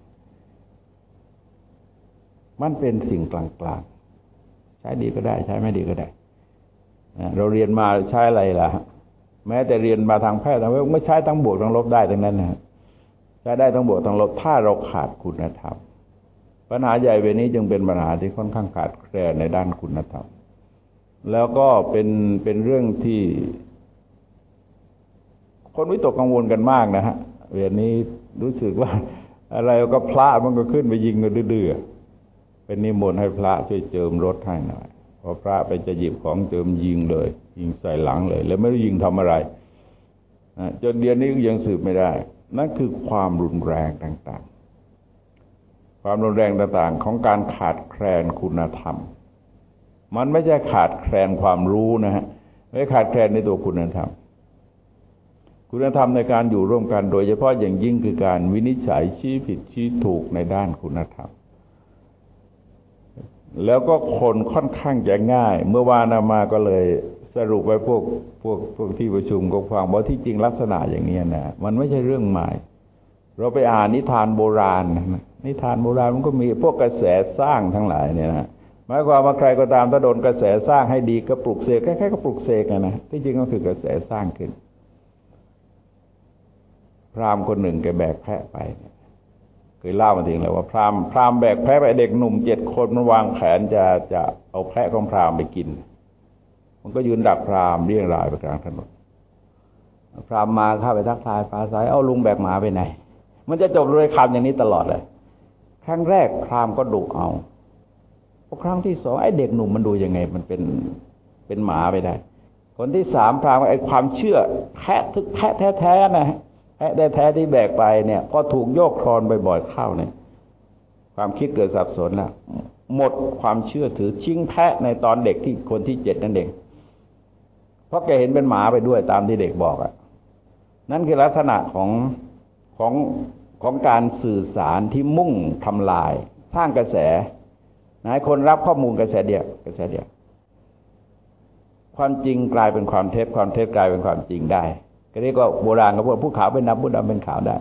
มันเป็นสิ่งกลางๆใช้ดีก็ได้ใช้ไม่ดีก็ได้เราเรียนมาใช้อะไรล่ะแม้แต่เรียนมาทางแพทย์ทางเวชไม่ใช้ทั้งบวกทั้งลบได้ทั้งนั้นนะใช้ได้ทั้งบวกทั้งลบถ้าเราขาดคุณธรรมปัญหาใหญ่เวลานี้จึงเป็นปัญหาที่ค่อนข้างขาดแคลนในด้านคุณธรรมแล้วก็เป็นเป็นเรื่องที่คนวิตกกังวลกันมากนะฮะเวลานี้รู้สึกว่าอะไรก็พระมันก็ขึ้นไปยิงกันดื้อๆเป็นนิมนต์ให้พระช่วยเจิมรถให้หน่อยพอพระไปจะหยิบของเจิมยิงเลยยิงใส่หลังเลยแล้วไม่รู้ยิงทำอะไรจนเดี๋ยวนี้ยังสืบไม่ได้นั่นคือความรุนแรงต่างๆความรุนแรงต่างๆของการขาดแคลนคุณธรรมมันไม่ใช่ขาดแคลนความรู้นะฮะไม่ขาดแคลนในตัวคุณธรรมคุณธรรมในการอยู่ร่วมกันโดยเฉพาะอย่างยิ่งคือการวินิจฉัยชี้ผิดชี้ถูกในด้านคุณธรรมแล้วก็คนค่อนข้างจะง่ายเมื่อวานอามาก็เลยสรุปไว้พวกพวกพวกที่ประชุมก็ฟังว่าที่จริงลักษณะอย่างนี้นะมันไม่ใช่เรื่องใหม่เราไปอ่านนิทานโบราณนิทานโบราณมันก็มีพวกกระแสสร้างทั้งหลายเนี่ยนะหมายความว่าใครก็ตามถ้าโดนกระแสสร้างให้ดีก็ปลุกเสกแค่ๆก็ปลุกเสกนะที่จริงก็คือกระแสสร้างขึ้นพราหมณ์คนหนึ่งแกแบกแพะไปเคยเล่ามาถึงแล้วว่าพราหมณ์พราหมณ์แบกแพะไปเด็กหนุ่มเจ็ดคนมันวางแผนจะจะเอาแพะของพราหมณ์ไปกินมันก็ยืนดักพราหมณ์เรียงรายไปกลางถนนพราหมณ์มาเข้าไปทักทายปราศัยเอาลุงแบกหมาไปไหนมันจะจบด้วยคำอย่างนี้ตลอดเลยครั้งแรกพราหมณ์ก็ดุเอาพอครั้งที่สองไอ้เด็กหนุ่มมันดูยังไงมันเป็นเป็นหมาไปได้คนที่สามพราหมณ์ไอ้ความเชื่อแพะทึกแพะแท้ๆนะแพะแท้ๆที่แบกไปเนี่ยพอถูกโยกคลอนบ่อยๆเข้าเนี่ยความคิดเกิดสับสนแล้วหมดความเชื่อถือชิงแพะในตอนเด็กที่คนที่เจ็ดนั่นเองเพราะแกเห็นเป็นหมาไปด้วยตามที่เด็กบอกอ่ะนั่นคือลักษณะของของของการสื่อสารที่มุ่งทำลายสร้างกระแสให้คนรับข้อมูลกระแสเดียวกระแสเดียวความจริงกลายเป็นความเท็จความเท็จกลายเป็นความจริงได้ก็เรียกว่าโบราณก็พูดผู้ขาวเป็นดำผู้ดำเป็นขาวได้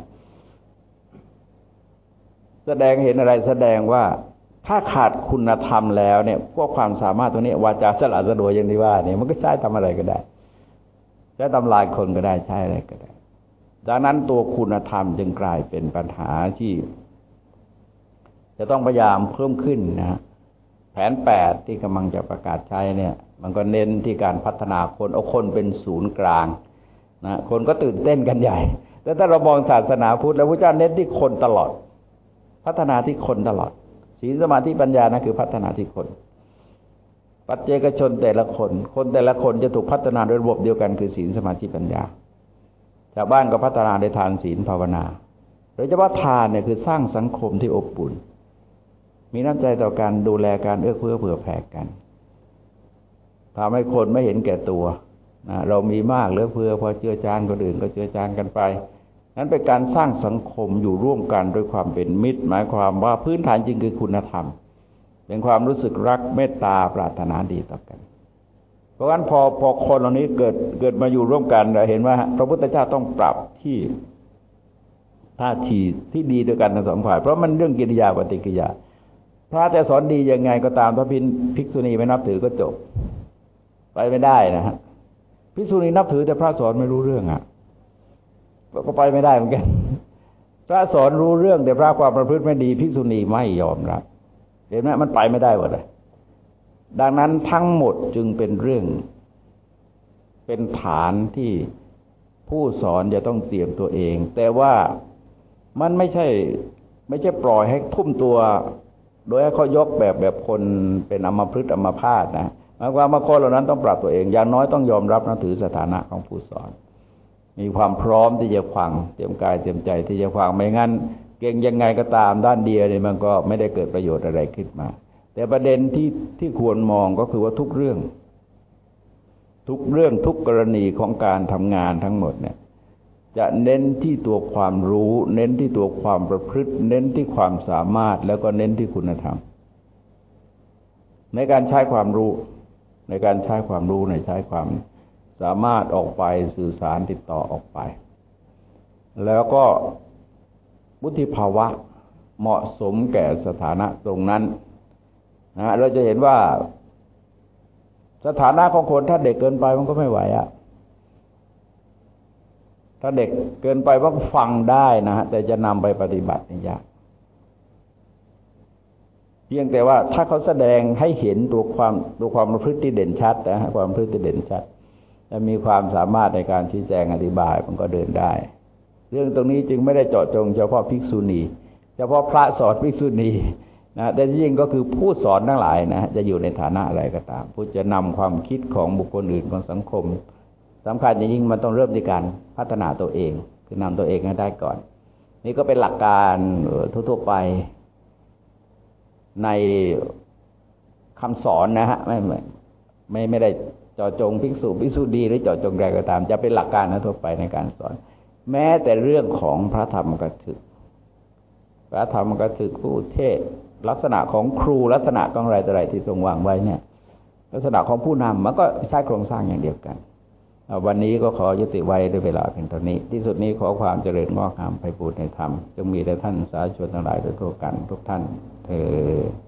แสดงเห็นอะไรแสดงว่าถ้าขาดคุณธรรมแล้วเนี่ยพวกความสามารถตัวนี้วาจาสละสะดวกอย่างที่ว่าเนี่ยมันก็ใช้ทำอะไรก็ได้ใช้ทำลายคนก็ได้ใช้อะไรก็ได้ดังนั้นตัวคุณธรรมจึงกลายเป็นปัญหาที่จะต้องพยายามเพิ่มขึ้นนะแผนแปดที่กำลังจะประกาศใช้เนี่ยมันก็เน้นที่การพัฒนาคนเอาคนเป็นศูนย์กลางนะคนก็ตื่นเต้นกันใหญ่แต่ถ้าเรามองศาสนาพุทธแล้วพระเจ้าเน้นที่คนตลอดพัฒนาที่คนตลอดศีลสมาธิปัญญานะคือพัฒนาที่คนปัจเจกชนแต่ละคนคนแต่ละคนจะถูกพัฒนาโดยระบบเดียวกันคือศีลสมาธิปัญญาชาวบ้านก็พัฒนาในทานศีลภาวนาโดยเฉพาะทานเนี่ยคือสร้างสังคมที่อบอุ่นมีน้ำใจต่อกันดูแลการเอื้อเฟื้อเผื่อแผ่กันทำให้คนไม่เห็นแก่ตัวนะเรามีมากเหลือเฟือพอเจือจานคนอื่นก็เจือจานกันไปนั้นเป็นการสร้างสังคมอยู่ร่วมกันด้วยความเป็นมิตรหมายความว่าพื้นฐานจริงคือคุณธรรมเป็นความรู้สึกรักเมตตาปรารถนาดีต่อกันเพราะฉะนั้นพอพอคนเหล่านี้เกิดเกิดมาอยู่ร่วมกันเราเห็นว่าพระพุทธเจ้าต้องปรับที่ท่าทีที่ดีด้วยกันทั้งสองฝ่ายเพราะมันเรื่องกิริยาปฏิกิริยาพระจะสอนดียังไงก็ตามถ้าพินภิกษุณีไม่นับถือก็จบไปไม่ได้นะฮะภิกษุณีนับถือแต่พระสอนไม่รู้เรื่องอ่ะก็ไปไม่ได้เหมือนกันพระสอนรู้เรื่องแต่พระความประพฤติไม่ดีภิกษุณีไม่ยอมรับเห็นไหมมันไปไม่ได้หมดเลยดังนั้นทั้งหมดจึงเป็นเรื่องเป็นฐานที่ผู้สอนจะต้องเตรียมตัวเองแต่ว่ามันไม่ใช่ไม่ใช่ปล่อยให้ทุ่มตัวโดยให้เขายกแบบแบบคนเป็นอัมพฤกษ์อัมพาตนะหมายความว่าคนเหล่านั้นต้องปรับตัวเองอย่างน้อยต้องยอมรับนับถือสถานะของผู้สอนมีความพร้อมที่จะฟังเตรียมกายเตรียมใจที่จะฟังไม่งั้นเก่งยังไงก็ตามด้านเดียวเนี่ยมันก็ไม่ได้เกิดประโยชน์อะไรขึ้นมาแต่ประเด็นที่ที่ควรมองก็คือว่าทุกเรื่องทุกเรื่องทุกกรณีของการทำงานทั้งหมดเนี่ยจะเน้นที่ตัวความรู้เน้นที่ตัวความประพฤติเน้นที่ความสามารถแล้วก็เน้นที่คุณธรรมในการใช้ความรู้ในการใช้ความรู้ในใช้ความสามารถออกไปสื่อสารติดต่อออกไปแล้วก็วุฒิภาวะเหมาะสมแก่สถานะตรงนั้นนะเราจะเห็นว่าสถานะของคนถ้าเด็กเกินไปมันก็ไม่ไหวอ่ะถ้าเด็กเกินไปว่าฟังได้นะฮะแต่จะนำไปปฏิบัตินี่ยากเพียงแต่ว่าถ้าเขาแสดงให้เห็นตัวความตัวความประพฤติที่เด่นชัดนะฮะความประพฤติที่เด่นชัดและมีความสามารถในการชี้แจงอธิบายมันก็เดินได้เรื่องตรงนี้จึงไม่ได้เจาะจงเฉพาะภิกษุณีเฉพาะพระสอนภิกษุณีนะแต่ยิ่งก็คือผู้สอนทั้งหลายนะจะอยู่ในฐานะอะไรก็ตามผู้จะนำความคิดของบุคคลอื่นของสังคมสำคัญอย่างยิ่งมันต้องเริ่มในการพัฒนาตัวเองคือนำตัวเองให้ได้ก่อนนี่ก็เป็นหลักการทั่วๆไปในคำสอนนะฮะไม่ไม่ไม่ได้เจาะจงภิกษุภิกษุณีหรือเจาะจงใครก็ตามจะเป็นหลักการทั่วไปในการสอนแม้แต่เรื่องของพระธรรมกถึกพระธรรมกถึกผู้เทศลักษณะของครูลักษณะของอะไรต่ออะไรที่ทรงวางไว้เนี่ยลักษณะของผู้นำมันก็ใช้โครงสร้างอย่างเดียวกันวันนี้ก็ขอยุติไว้ด้วยเวลาเพียงเท่านี้ที่สุดนี้ขอความเจริญงอกงามไพบูลย์ในธรรมจงมีแด่ท่านสาธุชนทั้งหลายโดยทั่วกันทุกท่านเทอญ